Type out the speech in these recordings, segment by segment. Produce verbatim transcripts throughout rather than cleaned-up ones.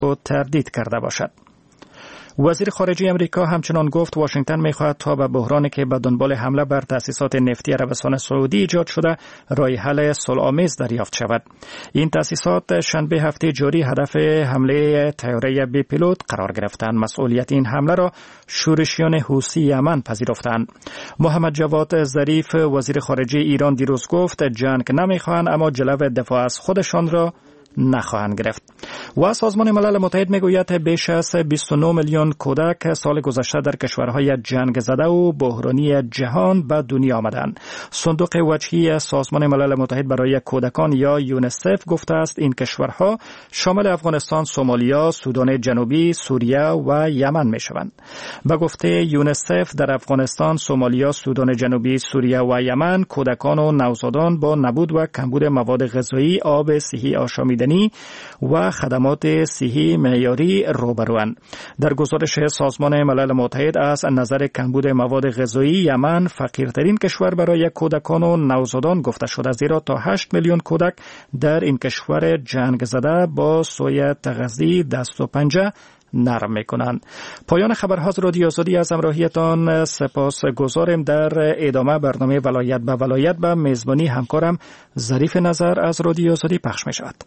تردید کرده باشد. وزیر خارجه امریکا همچنان گفت واشنگتن می‌خواهد تا به بحرانی که به دنبال حمله بر تأسیسات نفتی عربستان سعودی ایجاد شده راه حل صلح‌آمیز دریافت شود. این تأسیسات شنبه هفته جاری هدف حمله طیاره بی پیلوت قرار گرفتند. مسئولیت این حمله را شورشیان حوثی یمن پذیرفتند. محمد جواد ظریف وزیر خارجه ایران دیروز گفت جنگ نمی‌خواهند اما جلو دفاع از خودشان را نخواهند گرفت. و سازمان ملل متحد میگوید بیش از بیست و نه میلیون کودک سال گذشته در کشورهای جنگ زده و بحرانی جهان به دنیا آمدند. صندوق وجهی سازمان ملل متحد برای کودکان یا یونیسف گفته است این کشورها شامل افغانستان، سومالیا، سودان جنوبی، سوریه و یمن میشوند. به گفته یونیسف در افغانستان، سومالیا، سودان جنوبی، سوریه و یمن کودکان و نوزادان با نبود و کمبود مواد غذایی، آب صحی آشامیدنی و خدمات صحی معیاری روبروند. در گزارش سازمان ملل متحد از نظر کمبود مواد غذایی یمن فقیرترین کشور برای کودکان و نوزادان گفته شده، زیرا تا هشت میلیون کودک در این کشور جنگ زده با سوی تغذیه دست و پنجه نرم میکنند. پایان خبرها از رادیو آزادی از همراهیتان سپاس گزارم. در ادامه برنامه ولایت به ولایت به میزبانی همکارم ظریف نظر از رادیو آزادی پخش می شود.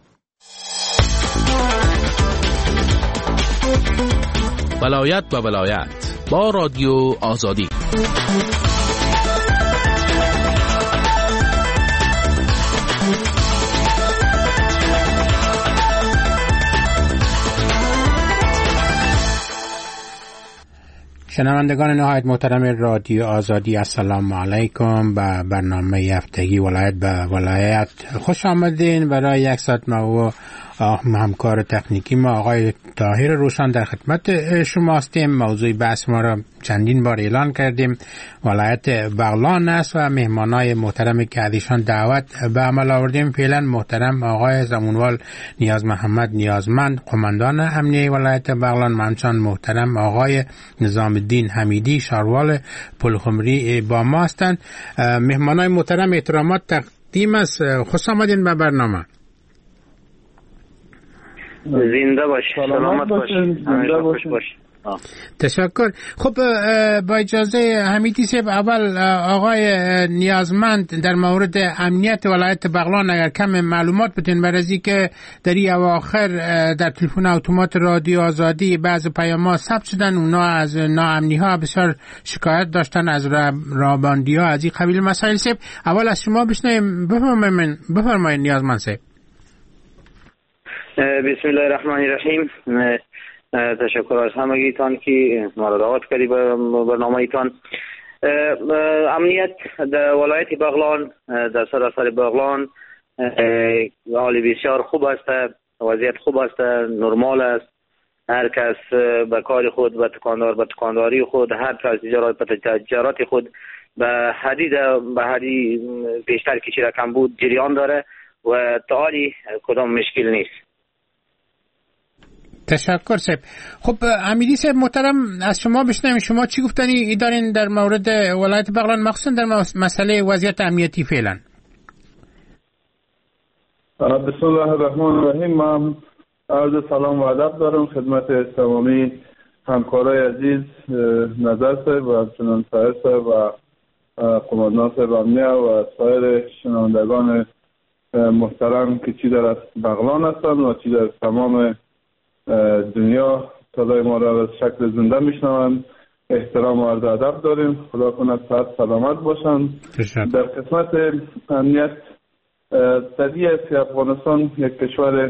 ولایت به ولایت با رادیو آزادی. شنوندگان نهایت محترم رادیو آزادی، السلام علیکم. به برنامه هفتگی ولایت به ولایت خوش آمدین. برای یک ساعت ما و همکار تکنیکی ما آقای طاهر روشن در خدمت شما هستیم. موضوع بحث ما را چندین بار اعلان کردیم، ولایت بغلان است و مهمانای محترمی که ازشان دعوت به عمل آوردیم فعلا محترم آقای زمانوال نیاز محمد نیازمند قماندان امنیه ولایت بغلان، همچنین محترم آقای نظام الدین حمیدی شاروال پلخمری با ما هستند. مهمانای محترم احترامات تقدیم است. خوش آمدین به برنامه. زنده باش، سلامت باش، زنده خوش باش. تشکر. خب با اجازه حمیدی صاحب، اول آقای نیازمند در مورد امنیت ولایت بغلان اگر کم معلومات بدین، برای که در این اواخر در تلفن اتومات رادیو آزادی بعض پیام‌ها ثبت شدن، اونا از ناامنی ها بسیار شکایت داشتن، از راباندی ها، از این قبیل مسائل. صاحب اول از شما بشنویم، بفرمایید بفرمایید نیازمند صاحب. بسم الله الرحمن الرحیم. تشکر از همگیتان که ما را دعوت کردی به برنامه ایتان. امنیت در ولایت بغلان، در سراسر بغلان حال بسیار خوب است، وضعیت خوب است، نرمال است. هر کس به کار خود، به دکاندار به دکانداری خود، هر کس تجارت به تجارت خود به حدی به حدی بیشتر که چی رقم بود جریان داره و تا حالی کدام مشکل نیست. تشکر صاحب. خب امیری صاحب محترم، از شما بشنویم شما چی گفتنی دارین در مورد ولایت بغلان، مخصوصا در مسئله وضعیت امنیتی فعلا؟ بسم الله الرحمن الرحیم. من عرض سلام و ادب دارم خدمت تمامی همکارای عزیز نظر صاحب و همچنین طاهر صاحب و قماندان صاحب امنیه و سایر شنوندگان محترم که چی در بغلان هستند و چی در تمام دنیا صدای ما را از شکل زنده میشنوند. احترام و عرض ادب داریم. خدا کنه صحت سلامت باشند. در قسمت امنیت طبیعی است که افغانستان یک کشور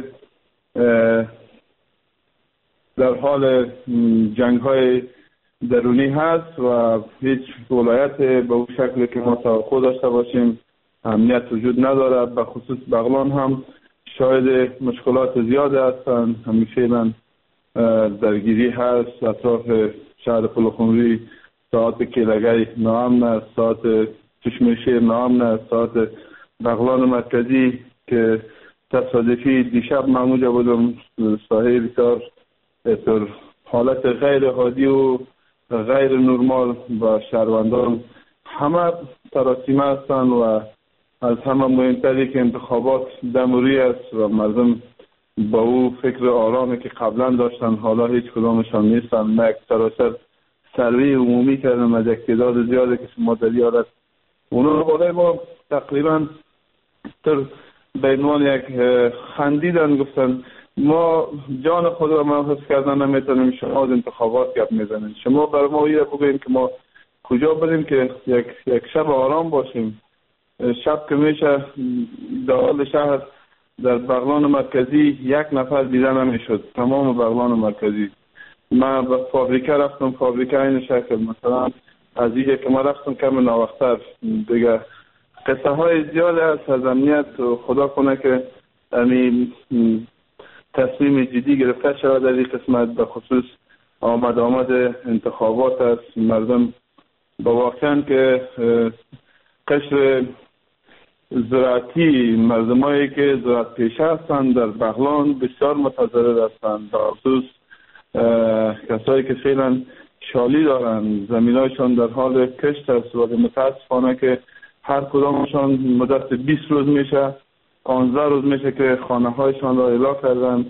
در حال جنگ های درونی هست و هیچ ولایت به اون شکلی که ما توقع داشته باشیم امنیت وجود نداره. به خصوص بغلان هم شاید مشکلات زیاده هستند. همیشه من درگیری هست اطراف شهر پلخمری، ساعت کیلگی ناامن است، ساعت چشمه شیر ناامن است، ساعت بغلان مرکزی که تصادفی دیشب من اونجا بودم، ساحه بسیار در حالت غیر عادی و غیر نرمال و شهروندان همه تراسیمه هستند و از همه مهمتری که انتخابات دموری است و مردم با او فکر آرامی که قبلا داشتن حالا هیچ کدامشان نیستن. من یک سراسر سروی عمومی کردم از یک تعداد زیاده که شما در یادت. اونا بالای ما تقریبا تر به عنوان یک خندیدن، گفتن ما جان خود را محفظ کردن نمیتونیم، شما از انتخابات گپ میزنید. شما بر ما ایره بگوییم که ما کجا بریم که یک یک شب آرام باشیم. شب که میشه در شهر در بغلان مرکزی یک نفر دیده نمیشد، تمام بغلان مرکزی. من به فابریکه رفتم، فابریکه این شکل مثلا از اینجا که ما رفتم کم ناوقتر دیگه. قصه های زیاد است از امنیت و خدا کنه که یعنی تصمیم جدی گرفته شود در این قسمت به خصوص آمد آمد انتخابات است. مردم با واقعا که قشر زراعتی، مردمایی که زراعت پیشه هستند در بغلان بسیار متضرر هستند، به خصوص کسایی که فعلا شالی دارند زمینایشان در حال کشت است و متاسفانه که هر کدامشان مدت بیست روز میشه، پانزده روز میشه که خانه هایشان را اعلا کردن.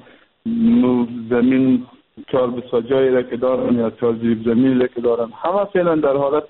زمین چهار بسا جایی را که دارن یا چهار زیب زمین را که دارن همه فعلا در حالت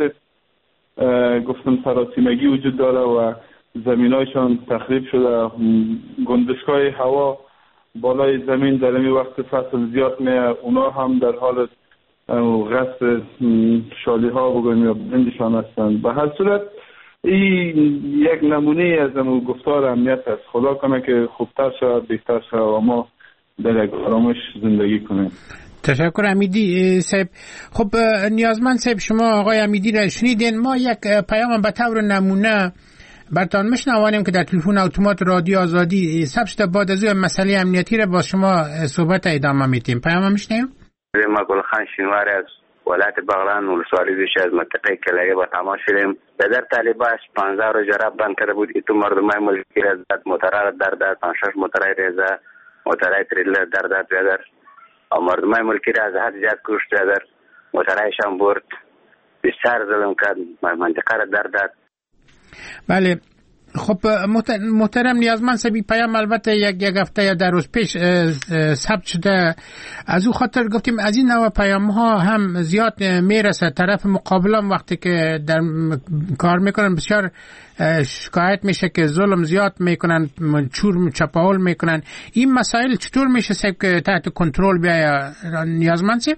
گفتم سراسیمگی وجود داره و زمینایشان تخریب شده. گندشگاه هوا بالای زمین در این وقت فصل زیاد میه، اونا هم در حال غصب شالی ها بگویم یا بندشان هستند. به هر صورت این یک نمونه از امو گفتار امنیت است. خدا کنه که خوبتر شود، بهتر شود و ما در یک آرامش زندگی کنیم. تشکر امیدی صاحب. خب نیازمند صاحب، شما آقای امیدی را شنیدین. ما یک پیام به طور نمونه براتون میشنوانیم که در تلفن اتومات رادیو آزادی ثبت شده. بعد از اون مسئله امنیتی را با شما صحبت ادامه میدیم. پیام میشنویم. ما گلخان شینواری از ولایت بغلان ولسوالی بیش از منطقه کلایی با تماس شدیم. به در طالباش پانزده رو جراب بند کرده بود. ایتو مردمای ملکی را زد، موترها در داد، پانشش موترهای ریزه، موترهای تریلر در داد بیادر و مردمای ملکی را از حد زیاد کشت بیادر. موترهایشان برد، بسیار ظلم کرد، منطقه را در داد. بله. خب محترم نیازمند صاحب، پیام البته یک یک هفته یا در روز پیش ثبت شده. از او خاطر گفتیم از این نوع پیام ها هم زیاد میرسه. طرف مقابلم وقتی که در کار میکنن بسیار شکایت میشه که ظلم زیاد میکنن، چور چپاول میکنن. این مسائل چطور میشه صاحب که تحت کنترل بیاید نیازمند صاحب؟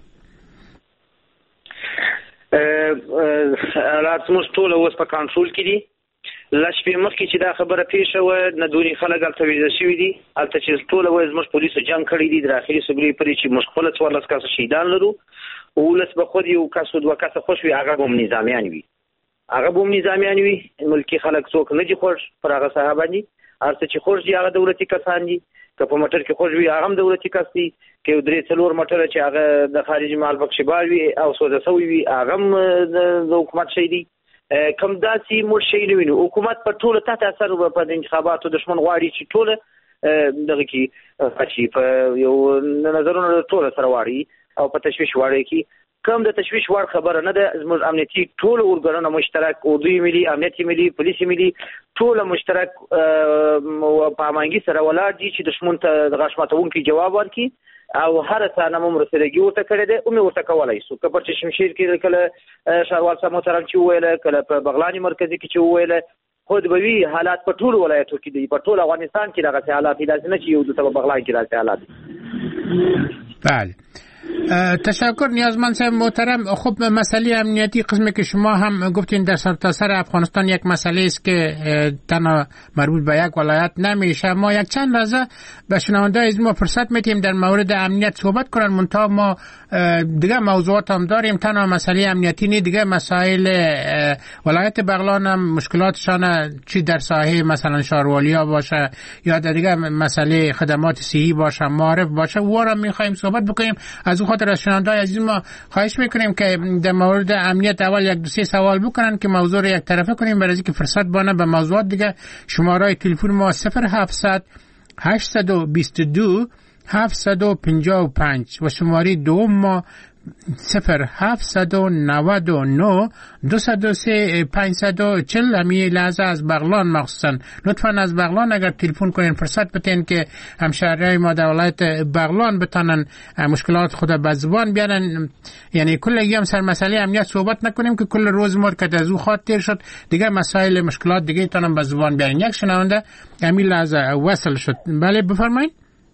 راتموس ټول اوس په کنټرول کې دي. لشپې مخکې چې دا خبره پیښه وه نه دونې خلک هلته ویده شوي دي. هلته چې ټوله وایي زموږ پولیسو جنګ کړی دي د داخلي سګرې پرې چې موږ خپله څوارلس کسه شهیدان لرو. اوولس به خود یو کس و دوه کسه خوښ وي، هغه به هم نظامیان وي هغه به هم نظامیان وي ملکي خلک څوک نه دي خوښ پر هغه ساحه باندې. هر څه چې خوښ دي هغه دولتي کسان دي. که په موټر کې خوښ وي هغه هم دولتي کس دي. که یو درې څلور موټره چې هغه د خارجي مال پکښې بار وي او سوده سوي وي هغه هم د حکومت شی دي. کوم داسې موږ شی نه وینو. حکومت په ټوله تحت اثر په انتخاباتو دښمن غواړي چې ټوله دغه کې چې په یو نظرونه ټوله سره واړي او په تشویش واړي کې کوم د تشویش وړ خبره نه ده. زموږ امنیتي ټول ارګانونه مشترک، اردوی ملي، امنیتي ملي، پولیسي ملي ټول مشترک په امانګي سره ولاړ دي چې دښمن ته د غاښ ماتونکي جواب ورکړي او هر څه نه مرسلګي ورته کړی دی او مې ورته کولی شو. که پر شمشیر کې کله ښاروال صاحب محترم چې وویله، کله په بغلان مرکزي کې چې وویله، خود به وي حالات په ټولو ولایتو کې دي، په ټول افغانستان کې دغسې حالات دي، داسې نه چې یو دلته په بغلان کې داسې حالات دي. بله تشکر نیازمند صاحب محترم. خب مسئله امنیتی قسمی که شما هم گفتین در سرتاسر افغانستان یک مسئله است که تنها مربوط به یک ولایت نمیشه. ما یک چند لحظه به شنونده از ما فرصت میتیم در مورد امنیت صحبت کنن، منتها ما دیگه موضوعات هم داریم. تنها مسئله امنیتی نه، دیگه مسائل ولایت بغلان هم مشکلاتشان چی در ساحه مثلا شاروالیا باشه یا در دیگه مسئله خدمات صحی باشه، معارف باشه، و را میخوایم صحبت بکنیم. از اون خاطر از شنونده‌های عزیز ما خواهش میکنیم که در مورد امنیت اول یک دو سه سوال بکنن که موضوع رو یک طرفه کنیم، برای اینکه فرصت بانه به موضوعات دیگه. شماره تلفن ما صفر هفتصد هشتصد و بیست و دو هفتصد و پنجاه و پنج و شماره دوم ما صفر هفتصد و نود و نه دویست و سه پانصد و چهل همی لحظه از بغلان مخصوصا لطفا از بغلان اگر تلفن کنین فرصت بتین که همشهریای ما در ولایت بغلان بتانن مشکلات خود به زبان بیارن. یعنی کل ایام سر مسئله امنیت صحبت نکنیم که کل روز ما که از او خاطر شد دیگه مسائل مشکلات دیگه تانم به زبان بیارن. یک شنونده همی لحظه وصل شد. بله بفرمایید.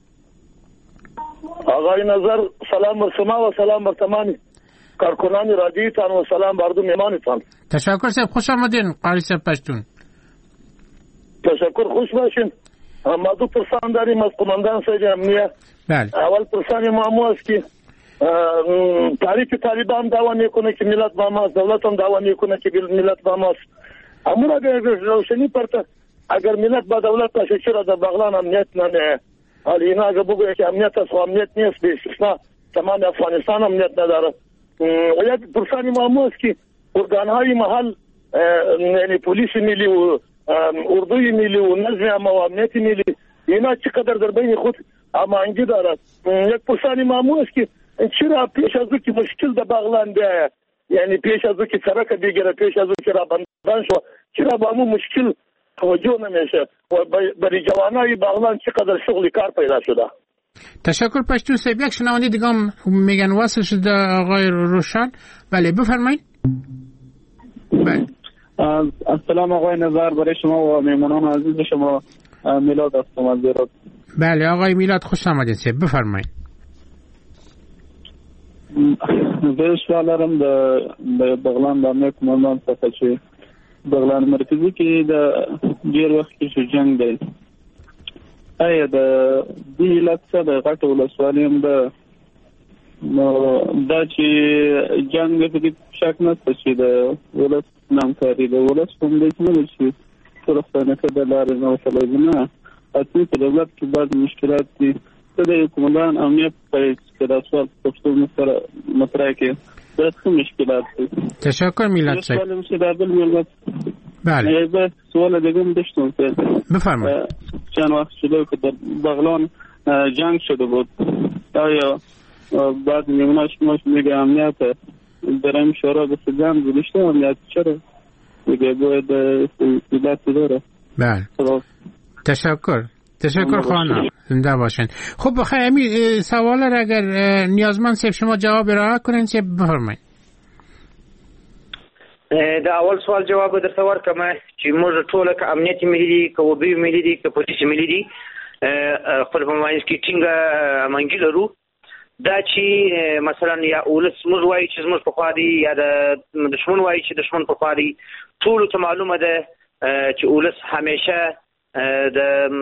آقای نظر سلام بر شما و سلام بر تمام کارکنان رادیوتان و سلام بر دو مهمانتان. تشکر صاحب، خوش آمدین قاری صاحب پشتون. تشکر، خوش باشین. ما دو پرسان داریم از قماندان سید امنیه. بله. اول پرسان ما است که تحریک طالبان دعوا میکنه که ملت با ماست، دولت هم دعوا میکنه که ملت با ماست. اما اگر روشنی پرته اگر ملت با دولت باشه چرا در بغلان امنیت نه؟ حالا اینا اگر بگوید که امنیت است و امنیت نیست، به استثناء تمام افغانستان امنیت نداره. و یک پرسان ما است که ارگانهای محل یعنی پلیس ملی و اردوی ملی و نظم و امنیت ملی اینا چقدر در بین خود هماهنگی دارد. یک پرسان ما است که چرا پیش از او که مشکل در بغلان بیاید، یعنی پیش از او که سرک بگیره، پیش از او که رابندان شو، چرا با همون مشکل توجه نمیشه و برای جوانای بغلان چقدر شغل کار پیدا شده. تشکر پشتون صاحب. یک شنونده دیگه هم میگن وصل شده آقای روشن. بله بفرمایید. بله. السلام آقای نظر، برای شما و مهمانان عزیز شما میلاد هستم از بیرات. بله آقای میلاد خوش آمدید صاحب، بفرمایید. زه سوال لرم د بغلان د امنیت قماندان څخه چې بغلان مرکزي کې د ډېر وخت کې جنگ دی. آیا د دې علت څه د غټو ولسوالۍ هم ده دا چې جنگ په کې شک نشته چې د ولس نامکاري د ولس په همدې نه ده چې پښتانه ته د لارې نه وصلوي نه اصلي په دولت کې بعض مشکلات دي. څه د قومندان امنیت په د سوال پښتون سره مطرح کې د څه مشکلات دي. تشکر میلاد صاحب. بله به سوال دیگه هم داشتم که بفرمایید. چند وقت شده که در بغلان جنگ شده بود، آیا بعد میموناش ماش میگه امنیت در این شورا به سجن بودشته امنیت چرا میگه باید سیدت داره. بله تشکر تشکر خانم، زنده باشین. خب بخیر امی سوال را اگر نیازمند صاحب شما جواب را کنین صاحب بفرمایید. د اول سوال جواب درته ورکم چې موږ ټول که امنیت ملي دي، که وبي ملي دي، که پولیس ملي دي، خپل په ماینس کې ټینګه امنګي لرو. دا چې مثلا یا اولس موږ وایي چې زموږ په خوا دي یا د دشمن وایي چې دشمن په خوا دي، ټولو ته معلومه ده چې اولس همیشه د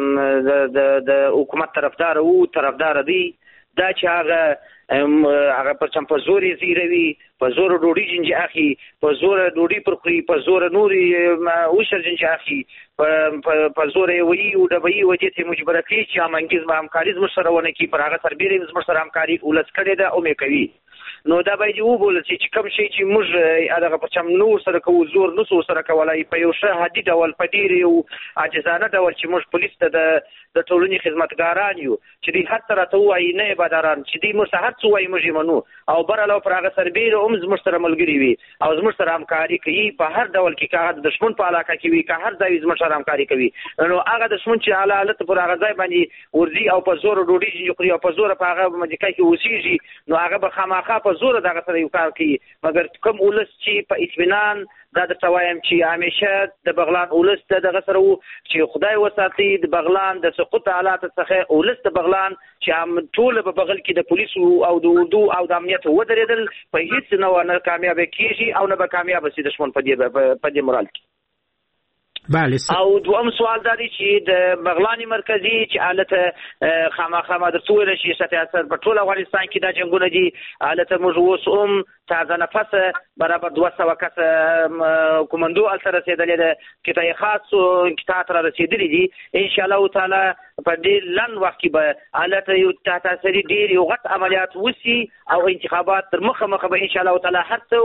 د د حکومت طرفدار او طرفدار دي. دا چې هغه هغه پرچم په زور یې زیروي، په زور ډوډۍ جنجي اخي، په زور ډوډۍ پر خوري، په زور نورې وشر جنجي اخي، په زور یې وایي او ډبوي وجې ته مجبوره کړي چې هماهنګي همکاري زموږ سره ونه کړي. پر هغه سربېره زموږ سره همکاري ولس کړې ده او مې کوي. نو دا باید وبولل شي چې کوم شی چې موږ هغه پرچم نور سره کوو زور نسو سره کولای په یو ښه هدي ډول په ډېر یو عاجزانه ډول چې موږ پولیس ته د د ټولنې خدمتګاران یو چې دوی هر څه راته ووایي نه باداران چې دوی موږ ته هر څه وایي موږ یې منو او بر علاوه پر هغه سربېره هم زموږ سره ملګري وي او زموږ سره همکاري کوي په هر ډول کې، که هغه د دښمن په علاقه کې وي، که هر ځای زموږ سره همکاري کوي. نو هغه دښمن چې اعلی حالت پر هغه ځای باندې ورځي او په زور ډوډۍ جنجي خوري او په زور په هغه مځکه کې اوسېږي، نو هغه به خامخا په زور دغه سره یو کار کوي. مګر کوم ولس چې په اطمینان دا درته وایم چې همیشه د بغلان ولس ته دغه سره و چې خدای وساتي د بغلان د سقوط حالات څخه ولس د بغلان چې هم ټول په بغل کې د پولیسو او د اردو او د امنیت ودرېدل په هیڅ نه نه کامیاب کیږي او نه به کامیاب شي دښمن په دې په دې مورال کې. بله. او دوم سوال دا دی چې د بغلان مرکزي چې حالت خامخا ما درته ویل شي سطح اثر په ټول افغانستان کې دا جنګونه دي. حالت موږ اوس هم تازه نفس برابر دوه سوه کسه کماندو هلته رسېدلې ده، کتای خاص کتات را رسېدلي دي. انشاءالله تعالی په ډېر لنډ وخت کې به حالت یو تحت اثري ډېر یو غټ عملیات وسي او انتخابات تر مخه مخه به انشاءالله تعالی هر څه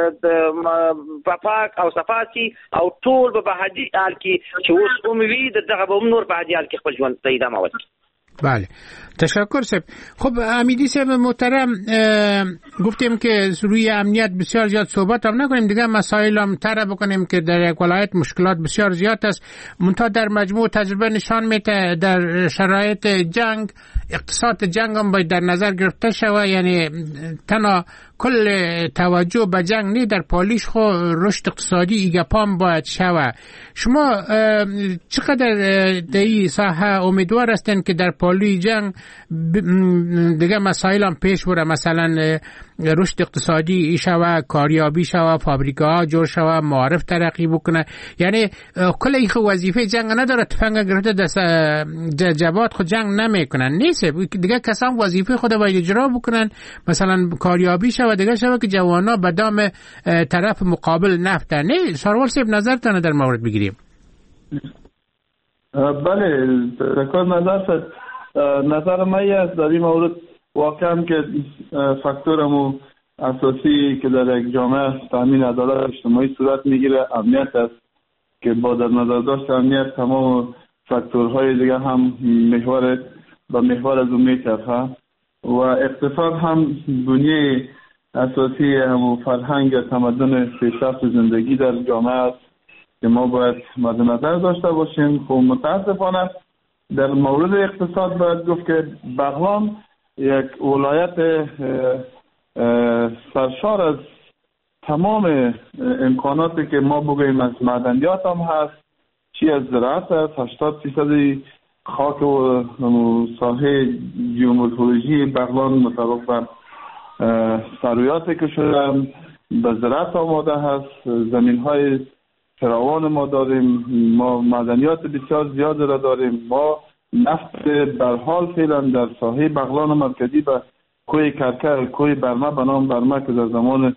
ورته پاک او صفا سي او ټول به په هدي حال کې چې اوس هم وي دغه به هم نور په هدي حال کې خپل ژوند ته ادامه ورکړي. بله تشکر صاحب. خب امیدی صاحب محترم، گفتیم که روی امنیت بسیار زیاد صحبت هم نکنیم دیگه، مسائل هم طرح بکنیم که در یک ولایت مشکلات بسیار زیاد است. منتها در مجموع تجربه نشان میده در شرایط جنگ اقتصاد جنگ هم باید در نظر گرفته شود، یعنی تنها کل توجه به جنگ نه، در پالیش خو رشد اقتصادی ایگپام باید شود. شما چقدر در این ساحه امیدوار هستین که در پالوی جنگ دیگه مسائل هم پیش بره، مثلا رشد اقتصادی شود، کاریابی شود، فابریکاها جور شود، معارف ترقی بکنه؟ یعنی کل این وظیفه جنگ نداره، تفنگ گرفته دست جبهات خود جنگ نمیکنن، نیست دیگه کسان وظیفه خود باید اجرا بکنن، مثلا کاریابی شود دیگه شود که جوانا به دام طرف مقابل نفته. نه سروال صاحب نظرتان در مورد بگیریم. بله تکار نظر نظر من است در این مورد واقعا که فاکتورمو اساسی که در یک جامعه تامین عدالت اجتماعی صورت میگیره امنیت است که با در نظر داشت امنیت تمام فاکتورهای دیگه هم محور با محور از اون میچرخه و اقتصاد هم بنیه اساسی هم فرهنگ تمدن پیشرفت زندگی در جامعه است که ما باید مد نظر داشته باشیم. خب متاسفانه در مورد اقتصاد باید گفت که بغلان یک ولایت سرشار از تمام امکاناتی که ما بگوییم از معدنیات هم هست، چی از زراعت است، هشتاد فیصد خاک و ساحه جیومورفولوژی بغلان مطابق بر ثرویاتی که شده به زراعت آماده هست، زمین های فراوان ما داریم، ما معدنیات بسیار زیاد را داریم، ما نفت برحال فعلا در ساحه بغلان مرکزی به کوی کرکر، کوی برمه به نام برمه که در زمان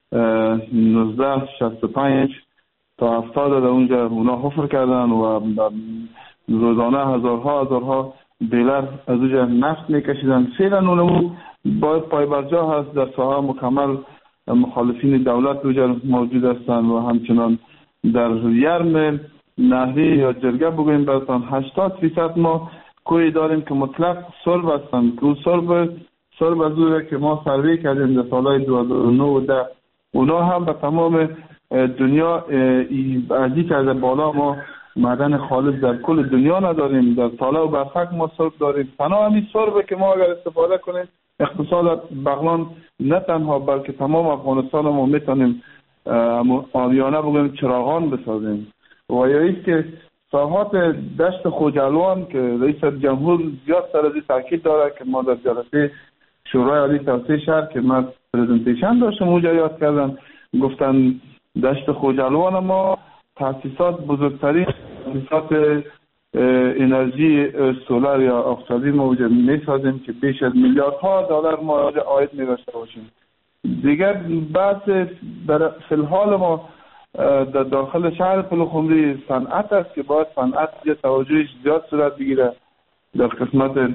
نوزده شصت و پنج تا هفتاد در اونجا اونا حفر کردن و روزانه هزارها هزارها بیلر از اونجا نفت میکشیدن. فعلا اونمون باید پای برجا هست، در ساحه مکمل مخالفین دولت اونجا موجود هستند و همچنان در یرم نهری یا جرگه بگویم برستان هشتاد فیصد ما کوی داریم که مطلق سرب هستند که سرب سرب از اوره که ما سروی کردیم در سالهای دو هزار و نه و ده اونا هم به تمام دنیا ازی کرده بالا. ما معدن خالص در کل دنیا نداریم، در طالع و برفک ما سرب داریم. تنها همین سربه که ما اگر استفاده کنیم اقتصاد بغلان نه تنها بلکه تمام افغانستان ما میتونیم آریانه بگویم چراغان بسازیم. و یا ایست که ساحات دشت خوجلوان که رئیس جمهور زیاد سر ازی تاکید داره که ما در جلسه شورای عالی توسعه شهر که من پرزنتیشن داشتم اونجا یاد کردم، گفتن دشت خوجلوان ما تاسیسات بزرگترین تاسیسات انرژی سولار یا آفتابی ما اونجا میسازیم که بیش از میلیاردها دلار ما عاید می‌داشته باشیم. دیگر بحث در فی‌الحال ما در داخل شهر پلخمری صنعت است که باید صنعت یه توجهش زیاد صورت بگیره در قسمت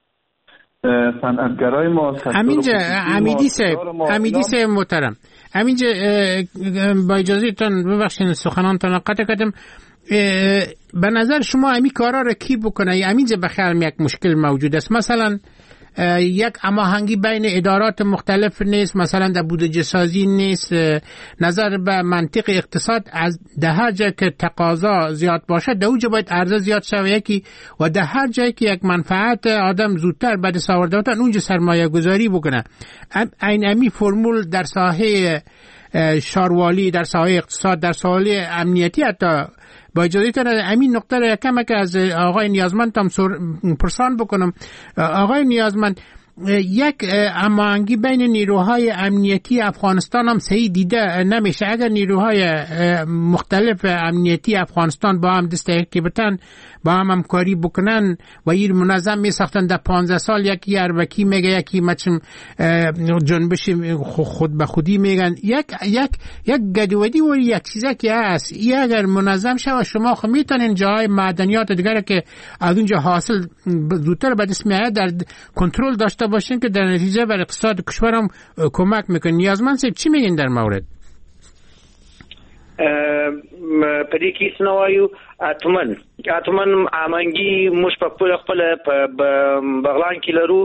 صنعتگرای ما. همینجا امیدی صاحب امیدی صاحب محترم، همینجا با اجازهتون ببخشید سخنانتون قطع کردم. به نظر شما امی کارا را کی بکنه؟ همینجا بخیال یک مشکل موجود است، مثلا یک هماهنگی بین ادارات مختلف نیست، مثلا در بودجه سازی نیست، نظر به منطق اقتصاد از ده هر جای که تقاضا زیاد باشه در اونجا باید عرضه زیاد شوه یکی و در هر جایی که یک منفعت آدم زودتر بعد ساورده بودن اونجا سرمایه گذاری بکنه. این امی فرمول در ساحه شاروالی، در ساحه اقتصاد، در ساحه امنیتی حتی با اجازهتون امین نقطه را یکم که از آقای نیازمند هم پرسان بکنم. آقای نیازمند، یک هماهنگی بین نیروهای امنیتی افغانستان هم صحیح دیده نمیشه. اگر نیروهای مختلف امنیتی افغانستان با هم دست یکی بتن، با هم همکاری بکنن و این منظم می ساختن در پانزده سال یکی اربکی میگه، یکی مچم جنبش خود به خودی میگن، یک یک یک گدودی و یک چیزی که هست این اگر منظم شود شما خب میتونین جای معدنیات دیگر که از اونجا حاصل زودتر به دست میاد در کنترل داشته باشین که در نتیجه بر اقتصاد کشورم کمک میکنه. نیازمند صاحب چی میگین در مورد؟ پدې کې سنوایو اتمن اتمن امنګي مش په خپل خپل بغلان کې لرو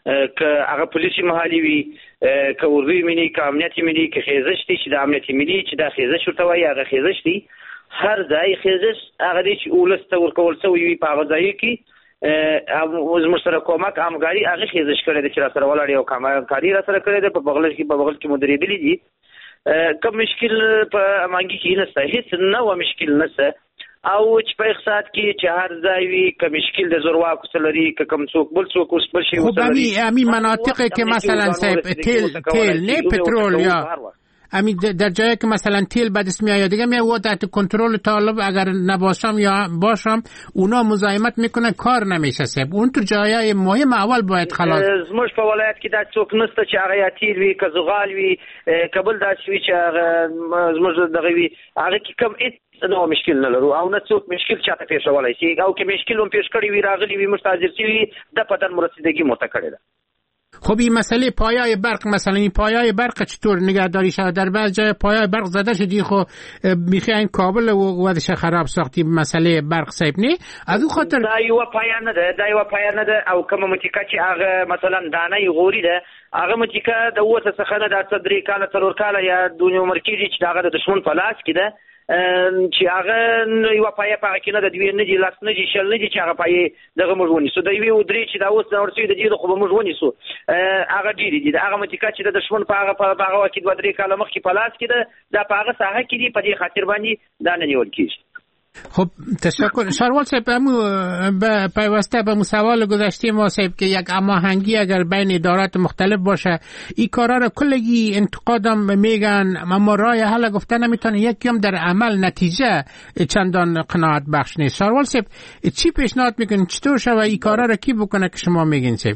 که هغه پولیسي محلي وي که اردوي ملي که امنیتي ملي که خیزش دي چې د امنیتي ملي چې دا خیزش ورته وایي هغه خیزش دي هر ځای خیزش هغه دی چې ولس ته ورکول شوی وي په هغه ځایو کې زموږ سره کومک همکاري هغه خیزش کړی دی چې را سره ولاړ یو همکاري را سره کړی دی په بغل کې په بغل کې مو درېدلي دي کوم مشکل په امانګي کې نشته هیڅ نه و مشکل نشته او چې په اقتصاد کې چې هر ځای وي که مشکل د زورواکو سره لري که کوم څوک بل څوک اوس بل شي خب امی امی مناطقی که مثلا تیل تیل نه پترول یا امی در جایی که مثلا تیل به دست میاد دیگه میاد تحت کنترل طالب اگر نباشم یا باشم اونا مزاحمت میکنن کار نمیشه سب اون تو جایای مهم اول باید خلاص زموږ په ولایت کې دا څوک نشته چې هغه تیل وي که زغال وي کابل داسې وي چې هغه زموږ دغه وي هغه کې کم نو مشکل نه لرو او نه څوک مشکل چاته پیښ ولای شي او که مشکل هم پیښ کړی وي راغلی وي مستاجر شي د پدن مرسیدگی مت کړی ده. خب این مسئله پایای برق مثلا این پایای برق چطور نگهداری شود؟ در بعض جای پایای برق زده شدی خو میخوای این کابل و ودش خراب ساختی مسئله برق سیب نی از اون خاطر دا یو پایان نه ده دا یو پایان نه ده او کوم متیکا چې هغه مثلا دانه غوري ده هغه متیکا د وته څخه نه د صدري کاله ترور کاله یا د عمر کې چې هغه د دشمن په لاس کې ده چې هغه یو پایه پاره کې نه د دوی نه دي لاس نه دي شل نه دي چې هغه پایه دغه موږ ونیسو د یوې ودري چې دا اوس ورسې د دې خو موږ ونیسو هغه ډیری دي هغه متیکا چې د دشمن په هغه په هغه وخت د درې کاله مخکې په لاس کې ده د هغه ساحه کې دي په دې خاطر باندې دا نه نیول کیږي. خب تشکر شاروال صاحب همو پیوسته به سوال گذشته ما صاحب که یک هماهنگی اگر بین ادارات مختلف باشه این کارا رو کلگی انتقادم میگن اما راه حل گفته نمیتونه یکم در عمل نتیجه چندان قناعت بخش نیست. شاروال صاحب چی پیشنهاد میکنین چطور شوه این کارا رو کی بکنه که شما میگین صاحب؟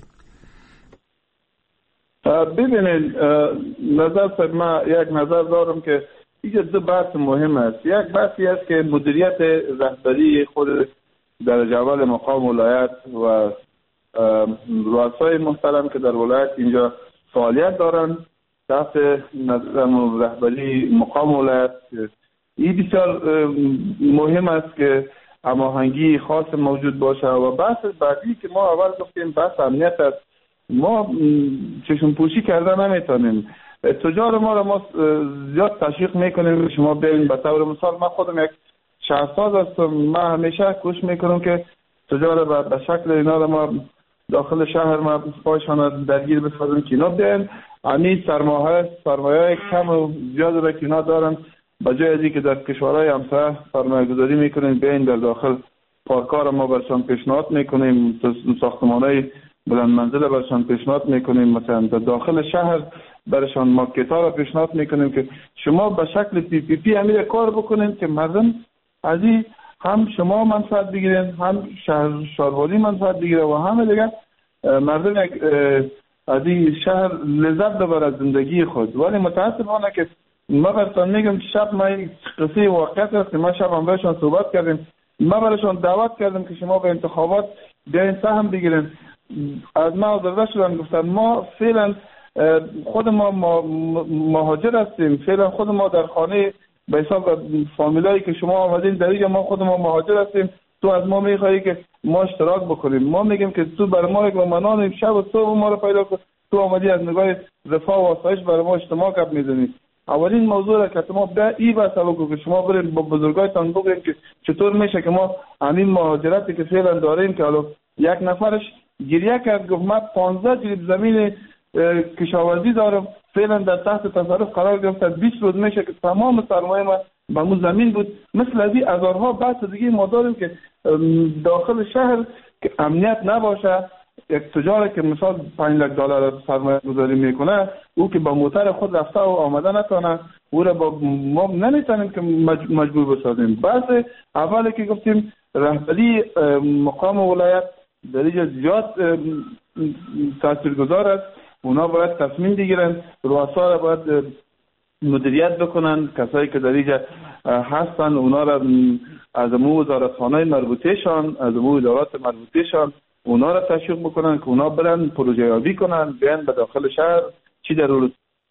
ببینید نظر صاحب من یک نظر دارم که اینجا دو بحث مهم است. یک بحثی است که مدیریت رهبری خود در اول مقام ولایت و رؤسای محترم که در ولایت اینجا فعالیت دارند تحت نظام رهبری مقام ولایت این بسیار مهم است که هماهنگی خاص موجود باشه. و بحث بعدی که ما اول گفتیم بحث امنیت است. ما چشم پوشی کرده نمیتونیم. تجار ما را ما زیاد تشویق میکنیم شما بیاین. به طور مثال من خودم یک شهرساز هستم، من همیشه کوشش میکنم که تجار به شکل اینا را ما داخل شهر ما پایشان درگیر بسازیم که اینا بیاین. امی سرمایه سرمایه کم و زیاد را که اینا دارن به جای ازی که در کشورهای همسایه سرمایه گذاری میکنیم بیاین در داخل پارکار ما برشان پیشنهاد میکنیم، ساختمانهای بلند منزل برشان پیشنهاد میکنیم، مثلا در داخل شهر برشان مارکت ها را پیشنهاد میکنیم که شما به شکل پی پی پی امیر کار بکنین که مردم از این هم شما منفعت بگیرین، هم شهر شهرواری منفعت بگیره و همه دیگه مردم یک از این شهر لذت ببره از زندگی خود. ولی متاسفانه که ما براتون میگم شب ما یک قصه واقعیت است که ما شب هم برشان صحبت کردیم، ما برشان دعوت کردیم که شما به انتخابات بیاین سهم بگیرین. از ما آزرده شدن گفتن ما فعلا خود ما مهاجر هستیم، فعلا خود ما در خانه به حساب فامیلایی که شما آمدین در اینجا ما خود ما مهاجر هستیم، تو از ما میخوایی که ما اشتراک بکنیم. ما میگیم که تو بر ما یک منانیم، شب و صبح ما رو پیدا کن، تو آمدی از نگاه رفاه و آسایش برای ما اجتماع کپ میزنید. اولین موضوع را که ما به این بحث بکنیم که شما برید با بزرگایتان بگید که چطور میشه که ما همین مهاجرتی که فعلا داریم که حالا یک نفرش گریه کرد گفت من پانزده جریب زمین کشاورزی دارم فعلا در تحت تصرف قرار گرفته، بیست روز میشه که تمام سرمایه ما به اون زمین بود. مثل از این هزارها بحث دیگه ما داریم که داخل شهر که امنیت نباشه، یک تجار که مثال پنج لک دلار سرمایه گذاری میکنه او که با موتر خود رفته و آمده نتونه او را با ما نمیتونیم که مجبور بسازیم. بحث اولی که گفتیم رهبری مقام ولایت در اینجا زیاد تاثیرگذار است. اونا باید تصمیم بگیرن، رؤسا را باید مدیریت بکنن، کسایی که در اینجا هستن اونا را از امور وزارتخانه مربوطهشان، از امور ادارات مربوطهشان اونا را تشویق بکنن که اونا برن پروژه یابی کنن، بیان به داخل شهر چی در اون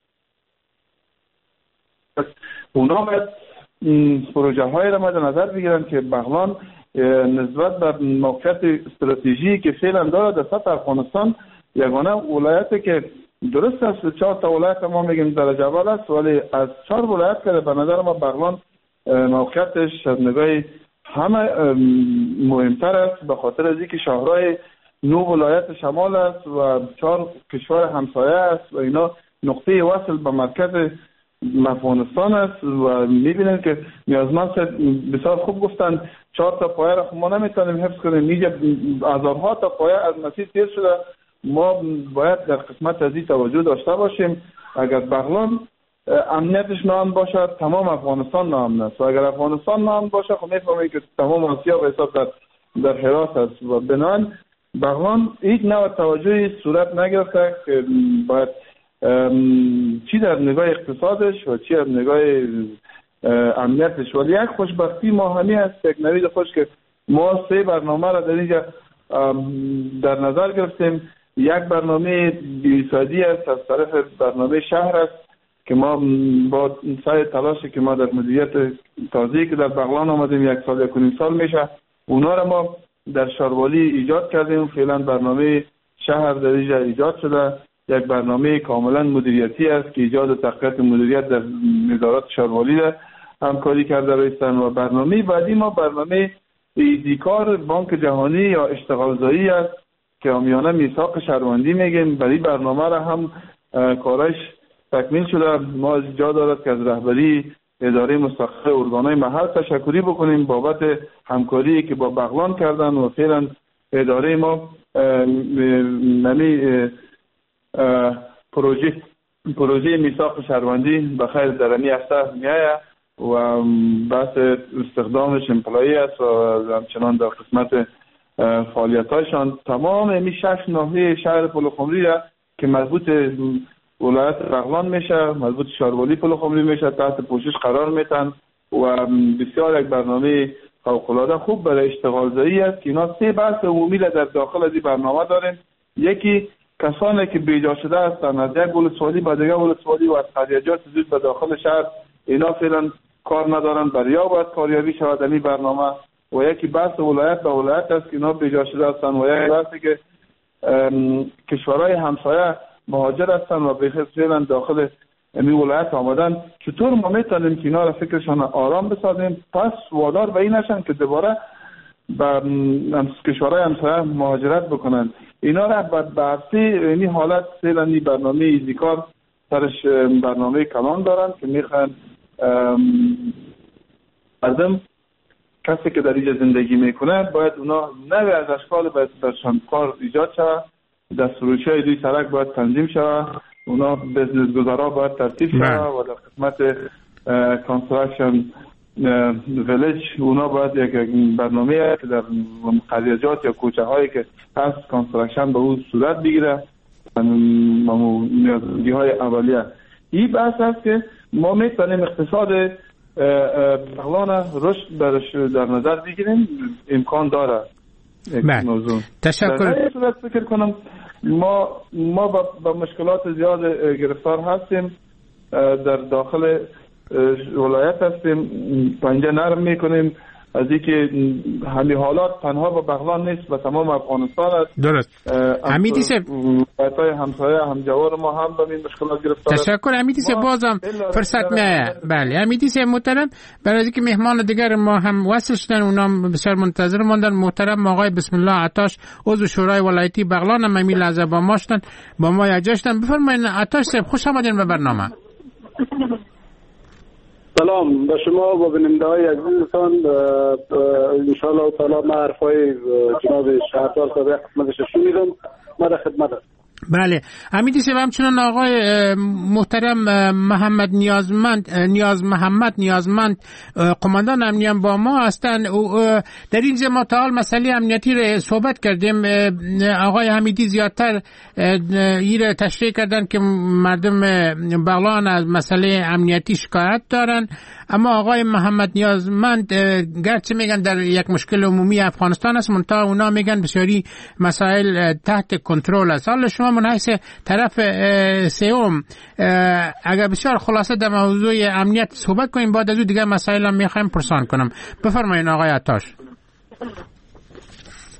اونا باید پروژه های را مد نظر بگیرن که بغلان نسبت به موقعیت استراتژی که فعلا داره در سطح افغانستان یگانه ولایتی که درست است چهار تا ولایت ما میگیم درجه اول است، ولی از چهار ولایت که به نظر ما بغلان موقعیتش از نگاه همه مهمتر است، به خاطر از اینکه شهرهای نو ولایت شمال است و چهار کشور همسایه است و اینا نقطه وصل به مرکز افغانستان است و میبینید که نیازمند بسیار خوب گفتن چهار تا پایه را ما نمیتونیم حفظ کنیم، اینجا هزارها تا پایه از مسیر تیر شده. ما باید در قسمت از این توجه داشته باشیم. اگر بغلان امنیتش ناامن باشد تمام افغانستان ناامن است و اگر افغانستان ناامن باشه خب میفهمید که تمام آسیا به حساب در در حراس است و بنابراین بغلان هیچ نوع توجهی صورت نگرفته که باید چی در نگاه اقتصادش و چی در نگاه امنیتش. ولی یک خوشبختی ما همی است، یک نوید خوش که ما سه برنامه را در اینجا در نظر گرفتیم. یک برنامه بی‌سادی است از طرف برنامه شهر است که ما با سعی تلاشی که ما در مدیریت تازه‌ای که در بغلان آمدیم یک سال یک و نیم سال میشه اونا را ما در شاروالی ایجاد کردیم. فعلا برنامه شهر در اینجا ایجاد شده، یک برنامه کاملا مدیریتی است که ایجاد و تقویت مدیریت در نظارت شاروالی را همکاری کرده رایستن و برنامه بعدی ما برنامه ایدیکار بانک جهانی یا اشتغالزایی است که عامیانه میثاق شهروندی میگیم. برای برنامه را هم کارش تکمیل شده. ما جا دارد که از رهبری اداره مستقل ارگانهای محل تشکری بکنیم بابت همکاری که با بغلان کردن و فعلا اداره ما نمی پروژه پروژه میثاق شهروندی به خیر درمی هسته میآید و بحث استخدامش امپلایی است و همچنان در قسمت فعالیت‌هایشان تمام این شش ناحیه شهر پلخمری را که مربوط ولایت بغلان میشه، مربوط شاروالی پلخمری میشه، تحت پوشش قرار میتن و بسیار یک برنامه فوق‌العاده خوب برای اشتغالزایی است که اینا سه بحث عمومی را در داخل از این برنامه داریم. یکی کسانی که بیجا شده هستند از یک ولسوالی به دیگر ولسوالی و از خریجات زود به داخل شهر اینا فعلا کار ندارن، بریا باید کاریابی شود در این برنامه. و یکی بحث ولایت به ولایت است که اینا بیجا شده هستند و یک بحثی که کشورهای همسایه مهاجر هستند و به فعلا داخل این ولایت آمدن. چطور ما میتونیم که اینا را فکرشان آرام بسازیم پس وادار به این نشن که دوباره به کشورهای همسایه مهاجرت بکنن. اینا را به بحثی این حالت فعلا این برنامه ایزیکار سرش برنامه کلان دارن که میخوان مردم کسی که در اینجا زندگی میکنه باید اونا نوی از اشکال باید برشان کار ایجاد شود، دستوروشی های دوی سرک باید تنظیم شود، اونا بزنس گذارا باید ترتیب شود و در قسمت کانسترکشن ویلیج اونا باید یک برنامه که در قریجات یا کوچه هایی که هست کانسترکشن به اون صورت بگیره نیازمندی های اولیه. این بحث است که ما میتونیم اقتصاد بغلان رشد برش در نظر بگیریم، امکان داره. موضوع تشکر. در فکر کنم ما ما با, با مشکلات زیاد گرفتار هستیم، در داخل ولایت هستیم، پنجه نرم میکنیم از اینکه همین حالات تنها با بغلان نیست و تمام افغانستان است. درست. حمیدی صاحب ولایت‌های همسایه همجوار ما هم به این مشکلات گرفتار. تشکر حمیدی صاحب، بازم فرصت میه. بله حمیدی صاحب محترم، برای اینکه مهمان دیگر ما هم وصل شدن اونا بسیار منتظر ماندن. محترم آقای بسم الله عطاش عضو شورای ولایتی بغلان هم همین لحظه با ما شدن، با ما یجاشتن. بفرمایید عطاش صاحب، خوش آمدین به برنامه. سلام به شما و بیننده های عزیزتان. انشاءالله تعالی ما حرفای جناب شهردار صاحب خدمتش شنیدم، ما در خدمت هستم. بله حمیدی صاحب، همچنان آقای محترم محمد نیازمند نیاز محمد نیازمند قماندان امنیت با ما هستند. در این زمان تا حال مسئله امنیتی را صحبت کردیم. آقای حمیدی زیادتر این را تشریح کردن که مردم بغلان از مسئله امنیتی شکایت دارن، اما آقای محمد نیازمند گرچه میگن در یک مشکل عمومی افغانستان است، منتها اونا میگن بسیاری مسائل تحت کنترل است. حالا شما من حیث طرف سوم اگر بسیار خلاصه در موضوع امنیت صحبت کنیم، بعد از اون دیگه مسائل هم میخوایم پرسان کنم. بفرمایید آقای عطاش.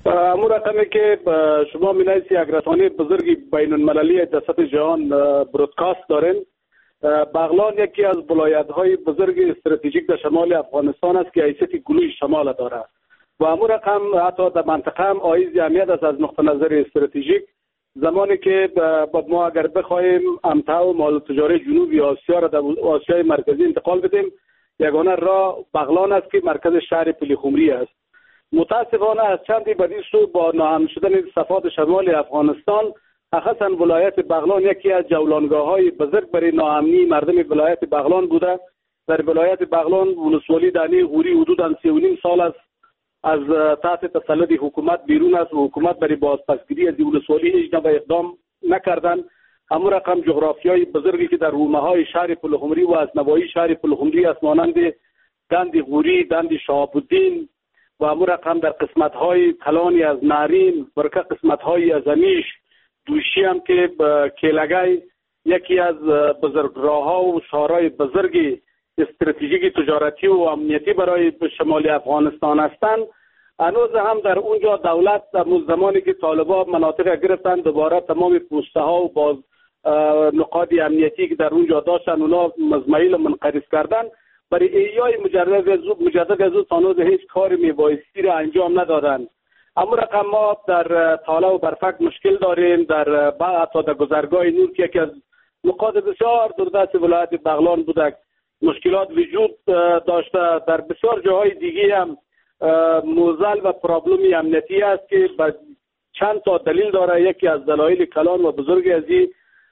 امور رقمی که شما مینایسی یک رسانه بزرگی بین المللی در سطح جهان برودکاست دارین، بغلان یکی از ولایت‌های بزرگ استراتژیک در شمال افغانستان است که حیثیت گلوی شمال دارد و امور رقم حتی در منطقه هم حائز اهمیت است از نقطه نظر استراتژیک. زمانی که ما اگر بخوایم امتع و مال تجاری جنوبی آسیا را در آسیای مرکزی انتقال بدیم، یگانه راه بغلان است که مرکز شهر پلیخمری است. متاسفانه از چندی بدی سو با ناهم شدن صفات شمال افغانستان، خصوصا ولایت بغلان یکی از جولانگاه‌های بزرگ برای ناامنی مردم ولایت بغلان بوده. در ولایت بغلان ولسوالی دانی غوری حدوداً سه و نیم سال است از تحت تسلط حکومت بیرون است و حکومت برای بازپسگیری از ولسوالی هیچ نوع اقدام نکردند. همون رقم جغرافیای بزرگی که در رومه‌های شهر پلخمری و از نواحی شهر پلخمری است، مانند دند غوری، دند شهاب‌الدین و همون رقم در قسمت‌های کلانی از نارین، برکه قسمت‌های از امیش، دوشی هم که کلگای یکی از بزرگراه‌ها و شهرهای بزرگی استراتژیک تجارتی و امنیتی برای شمال افغانستان هستند. هنوز هم در اونجا دولت در زمانی که طالبان مناطق گرفتن دوباره تمام پوسته ها و باز نقاط امنیتی که در اونجا داشتن اونا مزمحیل و منقرض کردن. برای ایای مجدد از مجدد از هنوز هیچ کار میبایستی را انجام ندادن. اما رقم ما در تاله و برفک مشکل داریم، در بعد تا در گذرگاه نور که یکی از نقاط بسیار دوردست ولایت بغلان بوده مشکلات وجود داشته. در بسیار جاهای دیگه هم موزل و پرابلمی امنیتی است که چند تا دلیل داره. یکی از دلایل کلان و بزرگ از این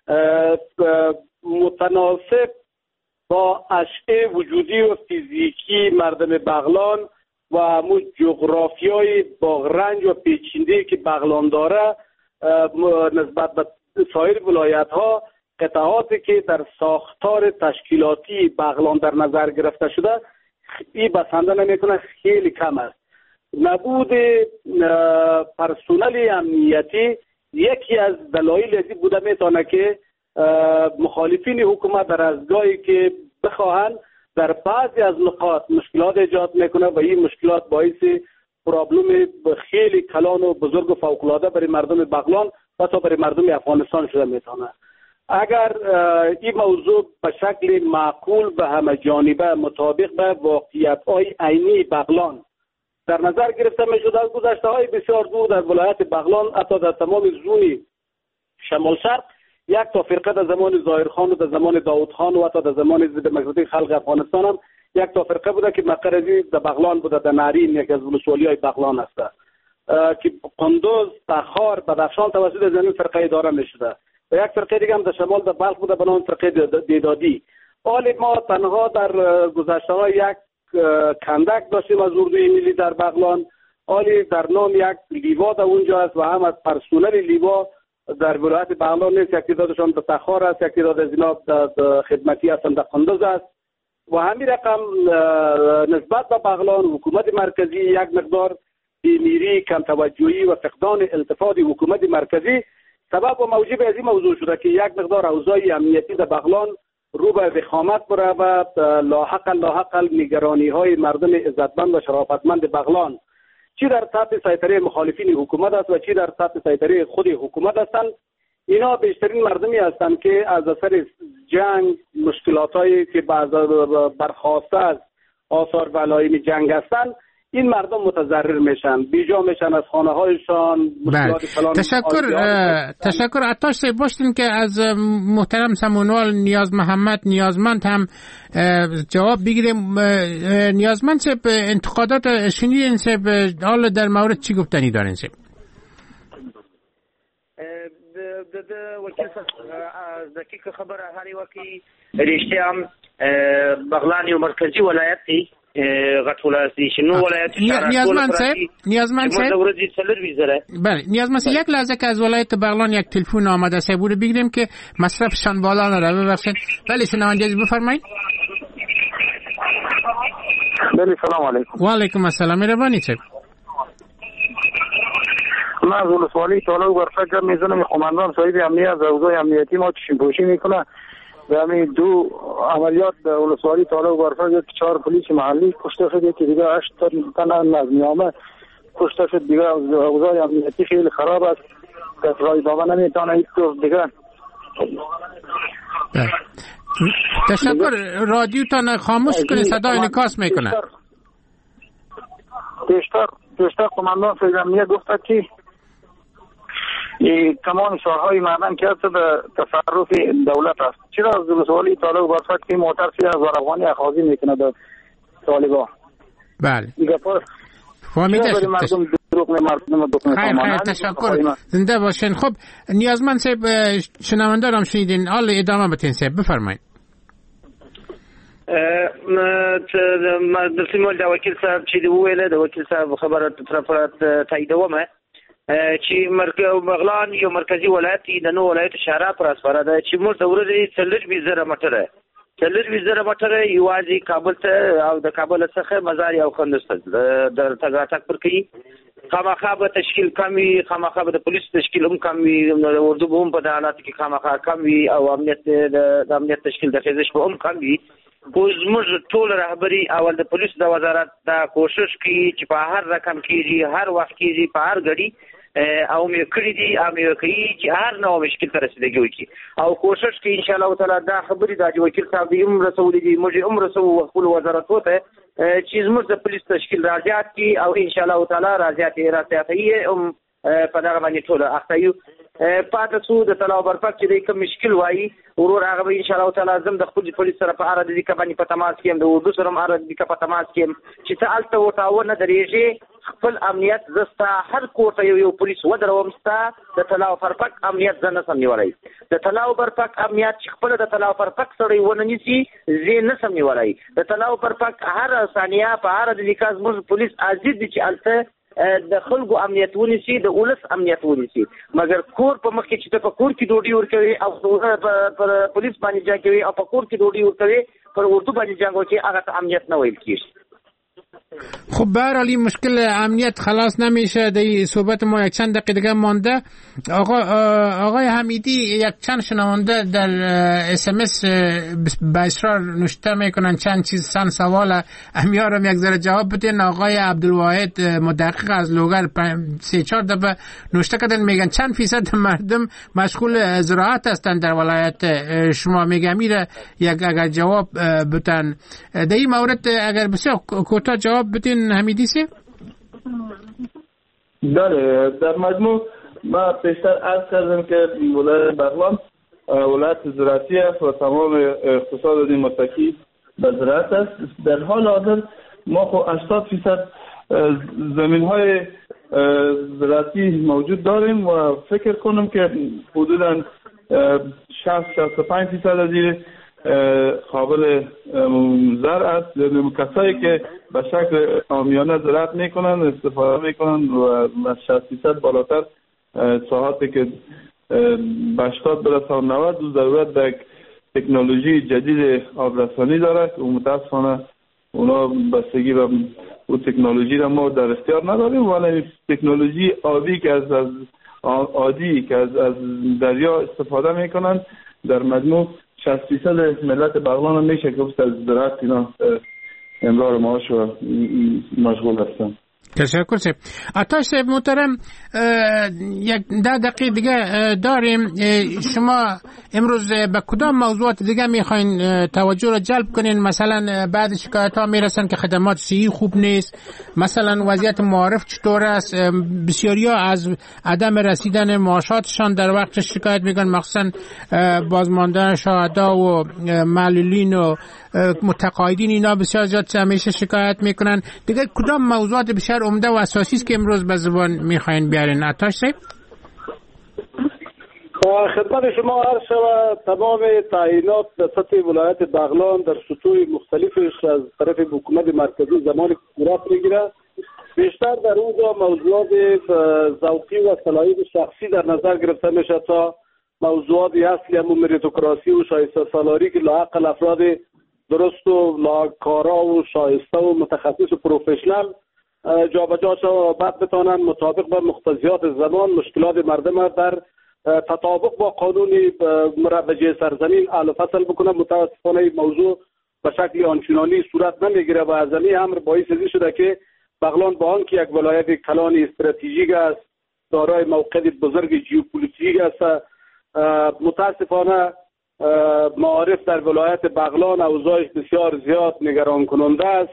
متناسب با اشعه وجودی و فیزیکی مردم بغلان و همون جغرافیای باغرنج و پیچیده که بغلان داره نسبت به سایر ولایت ها، قطعاتی که در ساختار تشکیلاتی بغلان در نظر گرفته شده این بسنده نمیکنه، خیلی کم است. نبود پرسونل امنیتی یکی از دلایل ازی بوده میتونه که مخالفین حکومت در از گاهی که بخواهند در بعضی از نقاط مشکلات ایجاد میکنه و این مشکلات باعث پرابلم خیلی کلان و بزرگ و فوق‌العاده برای مردم بغلان و تا برای مردم افغانستان شده میتونه. اگر این موضوع به شکل معقول و همه جانبه مطابق به واقعیت‌های عینی بغلان در نظر گرفته میشد، از گذشته‌های بسیار دور در ولایت بغلان حتی در تمام زون شمال شرق یک تا فرقه در زمان ظاهرخان و در زمان داود خان و حتی در زمان دموکراتیک خلق افغانستان هم یک تا فرقه بوده که مقرزی در بغلان بوده، در نارین یکی از ولسوالی‌های بغلان است که قندوز، تخار، بدخشان توسط از این فرقه اداره میشده و یک فرقه دیگه هم در شمال در بلخ بوده به نام فرقه دیدادی. حالی ما تنها در گذشته‌ها یک کندک داشتیم از اردوی ملی در بغلان، حالی در نام یک لیوا در اونجا است و هم از پرسونل لیوا در ولایت بغلان نیست. یک تعدادشان در تخار است، یک تعداد از اینا در خدمتی هستند در قندوز است و همین رقم نسبت به بغلان حکومت مرکزی یک مقدار بیمیری، کم توجهی و فقدان التفات حکومت مرکزی سبب و موجب از این موضوع شده که یک مقدار اوضاع امنیتی در بغلان رو به وخامت بره و لاحق لاحق نگرانی های مردم عزتمند و شرافتمند بغلان چی در تحت سیطره مخالفین حکومت است و چی در تحت سیطره خود حکومت هستند. اینا بیشترین مردمی هستند که از اثر جنگ مشکلاتایی که بعض برخواسته از آثار و علائم جنگ هستند این مردم متضرر میشن، بیجا میشن از خانه هایشان. تشکر تشکر عطاش صاحب باشتین که از محترم سمونوال نیاز محمد نیازمند هم جواب بگیریم. نیازمند صاحب انتقادات شنیدین صاحب، حالا در مورد چی گفتنی دارین صاحب؟ د وکیل از دقیق خبره هر وکی رښتیا هم بغلان یو مرکزی ولایت دی غټ ولایت دی چې نو ولایت نیازمند صاحب نیازمند صاحب ورځې څلور ویزره بله نیازمند صاحب یک لحظه که از ولایت بغلان یک تلفن آمده صاحب رو بگیریم که مصرفشان بالا نره. ببخشید بله شنونده عزیز بفرمایید. بله سلام علیکم. و علیکم السلام. مهربانی صاحب. ما از ولسوالی طالب ورفک میزنم قماندان صاحب امنیت از اوضاع امنیتی ما چشم پوشی میکنه و همین دو عملیات در ولسوالی طالب ورفک یک چهار پلیس محلی کشته شده که دیگه هشت تن از نیامه کشته شد. دیگه اوضاع امنیتی خیلی خراب است، کس راه دادن نمیتونه هیچ طور دیگه. تشکر. رادیوتان خاموش کنید، صدا انعکاس میکنه. پیشتر پیشتر قماندان فیض امنیت گفته که تمام شهرهای معدن که به تصرف دولت است. چرا از سوالی طالب برفت که موتر سی از افغانی اخاذی میکنه در طالبا؟ بله دیگه پر فهمیده شد. خیر خیر تشکر، زنده باشین. خب نیازمند صاحب شنونده هم شنیدین، حالا ادامه بتین صاحب بفرمایید. د سیمول د وکیل صاحب چې دی ویله د وکیل صاحب خبره طرفات تاییدومه چې مرکز بغلان یو مرکزی ولایت د نو ولایت شهرا پر اسپاره ده چې موږ د ورځې څلور وزره مټره څلور وزره مټره یوازې کابل ته او د کابل څخه مزار او خندست د تګاتک پر کوي. خامخا به تشکیل کمی، خامخا به د پولیس تشکیل هم کمی، د اردو به هم په د حالات کې خامخا کمی او امنیت د امنیت تشکیل د خیزش به هم کمی. خو زموږ ټول رهبري اول د پولیس د وزارت دا کوشش کوي چې په هر رقم کېږي، هر وخت کېږي، په هر غړي او مې کړی دي او مې کوي چې هر نوع مشکل ته رسیدګي وکړي او کوشش کوي ان شاء الله تعالی. دا خبرې د وکیل صاحب دی هم رسولې دي، موږ هم رسو خپل وزارت ته چې زموږ د پولیس تشکیل راځي کی او ان شاء الله تعالی راځي راځي هم په دا باندې ټول اختیو پاتې څو د تلاو برفک چې کوم مشکل وایي ورور هغه ان شاء الله تعالی زم د خپل پولیس سره په اړه د دې کبانی په تماس کې هم د اردو سره هم اړه د په تماس کې هم چې ته الته وتاونه درېږي خپل امنیت زستا هر کوټه یو یو پولیس ودروم ستا د تلاو برفک امنیت زنه سم نیولای د تلاو برفک امنیت چې خپل د تلاو برفک سره ونه نيسي زه نه سم نیولای د تلاو برفک هر ثانیه په هر د لیکاز موږ پولیس عزیز دي چې الته د خلکو امنیت ونیسي، د ولس امنیت ونیسي، مګر کور په مخ کې چې په کور کې ډوډۍ ورکوي او پر پولیس باندې جنګ کوي او په کور کې ډوډۍ ورکوي پر اردو باندې جنګ کوي، هغه امنیت نه ویل کیږي. خب به هر حال این مشکل امنیت خلاص نمیشه. در صحبت ما یک چند دقیقه دیگه مانده. آقا آقای حمیدی یک چند شنونده در اس ام اس به اصرار نوشته میکنن چند چیز سن سوال امیارم یک ذره جواب بدین. آقای عبدالواحد مدقق از لوگر سه چهار دفعه نوشته کردن میگن چند فیصد مردم مشغول زراعت هستند در ولایت شما. میگم میره یک اگر جواب بدن در این مورد اگر بسیار کوتاه جواب بدین حمیدی سی؟ بله، در مجموع ما پیشتر عرض کردم که ولایت بغلان ولایت زراعتی است و تمام اقتصاد این متکی به زراعت است. در حال حاضر ما خو هشتاد درصد زمین های زراعتی موجود داریم و فکر کنم که حدوداً شصت تا شصت و پنج درصد از این قابل زرع است. یعنی کسایی که به شکل عامیانه زراعت میکنن استفاده میکنن و از شصت درصد بالاتر ساحاتی که به هشتاد برسه و نود و ضرورت به تکنولوژی جدید آبرسانی دارد و متاسفانه اونا بستگی به او تکنولوژی را ما در اختیار نداریم، ولی تکنولوژی آبی که از از عادی که از از دریا استفاده میکنن در مجموع شصت درصد ملت بغلان میشه که از زراعت اینا امرار معاش و مشغول هستن. تشکر صاحب. عطاش صاحب محترم، یک ده دقیقه دیگه داریم. شما امروز به کدام موضوعات دیگه میخواین توجه را جلب کنین؟ مثلا بعد شکایت ها میرسن که خدمات صحی خوب نیست، مثلا وضعیت معارف چطور است، بسیاری ها از عدم رسیدن معاشاتشان در وقت شکایت میگن، مخصوصا بازماندن شهدا و معلولین و متقاعدین، اینا بسیار زیاد همیشه شکایت میکنن. دیگه کدام موضوعات بسیار عمده و اساسی است که امروز به زبان میخواین بیارین عطاش صاحب؟ خدمت شما عرض شود تمام تعیینات در سطح ولایت بغلان در سطوح مختلفش از طرف حکومت مرکزی زمان صورت میگیره. بیشتر در اونجا موضوعات ذوقی و صلاحیت شخصی در نظر گرفته میشه تا موضوعات اصلی همون مریتوکراسی و شایسته سالاری که لاحق افراد درست و لاکارا و شایسته و متخصص و پروفشنال جابجا شد و بعد بتانند مطابق با مقتضیات زمان مشکلات مردم در تطابق با قانون مروجه سرزمین حل و فصل بکنه. متاسفانه این موضوع به شکل آنچنانی صورت نمیگیره و از این امر باعث شده که بغلان با آنکه یک ولایت کلان استراتژیک است، دارای موقعیت بزرگ ژئوپلیتیک است، متاسفانه معارف در ولایت بغلان اوضاعش بسیار زیاد نگران کننده است.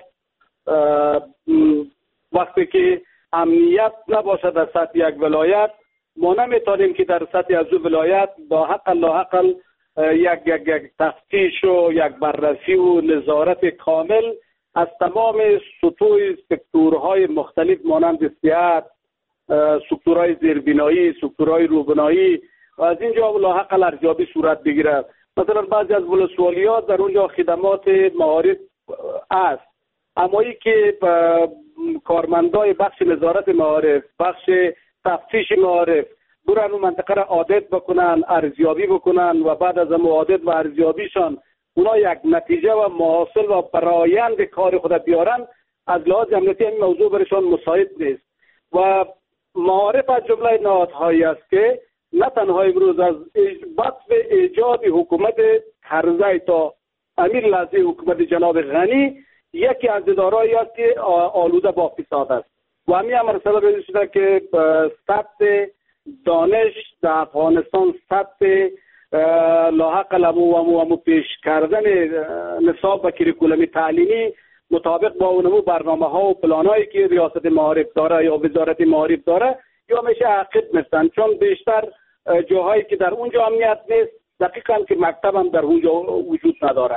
وقتی که امنیت نباشد در سطح یک ولایت، ما نمیتونیم که در سطح از او ولایت با حق لاحقل یک یک یک تفتیش و یک بررسی و نظارت کامل از تمام سطوح سکتورهای مختلف مانند صحت، سکتورهای زیربنایی، سکتورهای روبنایی و از اینجا لاحقل ارزیابی صورت بگیرد. مثلا بعضی از ولسوالیات در اونجا خدمات معارف است، اما ای که کارمندای بخش نظارت معارف، بخش تفتیش معارف برن اون منطقه را عادت بکنن، ارزیابی بکنن و بعد از اون عادت و ارزیابیشان اونا یک نتیجه و محاصل و برآیند کار خود بیارن، از لحاظ امنیتی این موضوع برشان مساعد نیست. و معارف از جمله نهادهایی است که نه تنها امروز از بطف ایجاد حکومت هرزه تا امیر لحظه حکومت جناب غنی یکی از ادارهایی است که آلوده با فساد است و همین هم سبب شده که سطح دانش در افغانستان، سطح لاحق امو امو امو پیش کردن نصاب و کریکولوم تعلیمی مطابق با اونمو برنامه ها و پلان هایی که ریاست معارف داره یا وزارت معارف داره یا میشه عقب نیستن، چون بیشتر جاهایی که در اونجا امنیت نیست دقیقاً که مکتب هم در اونجا وجود نداره.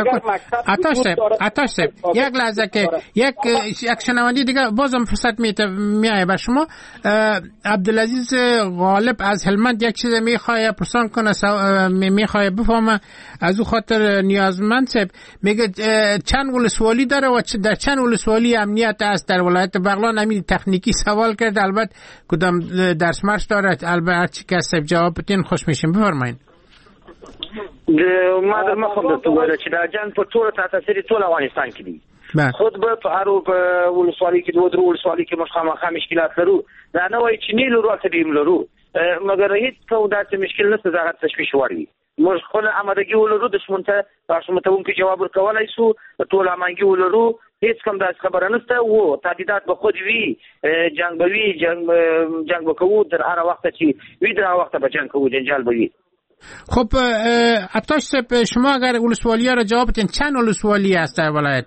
اتاش سب یک لحظه که یک یک شنوندی دیگه بازم فرصت میایه به شما. عبدالعزیز غالب از هلمند یک چیز میخواه پرسان کنه، میخواه بفهمه از او خاطر نیازمند سب میگه چند ولسوالی داره و در چند ولسوالی امنیت است در ولایت بغلان. همین تکنیکی سوال کرد، البته کدام درس مرش داره، البته هرچی که سب جواب بدین خوش میشیم. بفرمایید. ما در مخم د توګه چې دا جنگ په ټوله تاثیر ټول افغانستان کې دي. خود به په هر ولسوالۍ کې دوه درې ولسوالۍ کې مخامخ مشکلات لرو، دا نه وایي چې نه لرو ته دیم لرو، مګر هیڅ څه داسې مشکل نشته چې هغه تشویش وړ وي. موږ خپل آمادګي ولرو دښمن ته تاسو متونکي جواب ورکولای شو، ټول امانګي ولرو، هیڅ کوم داس خبره نشته. و تهدیدات به خود وی جنگ به وی جنگ جنگ وکړو در هر وخت چې وی در هر وخت به جنگ کوو جنجال به وی. خب عطاش صاحب شما اگر ولسوالی ها را جواب بدین چند ولسوالی است در ولایت؟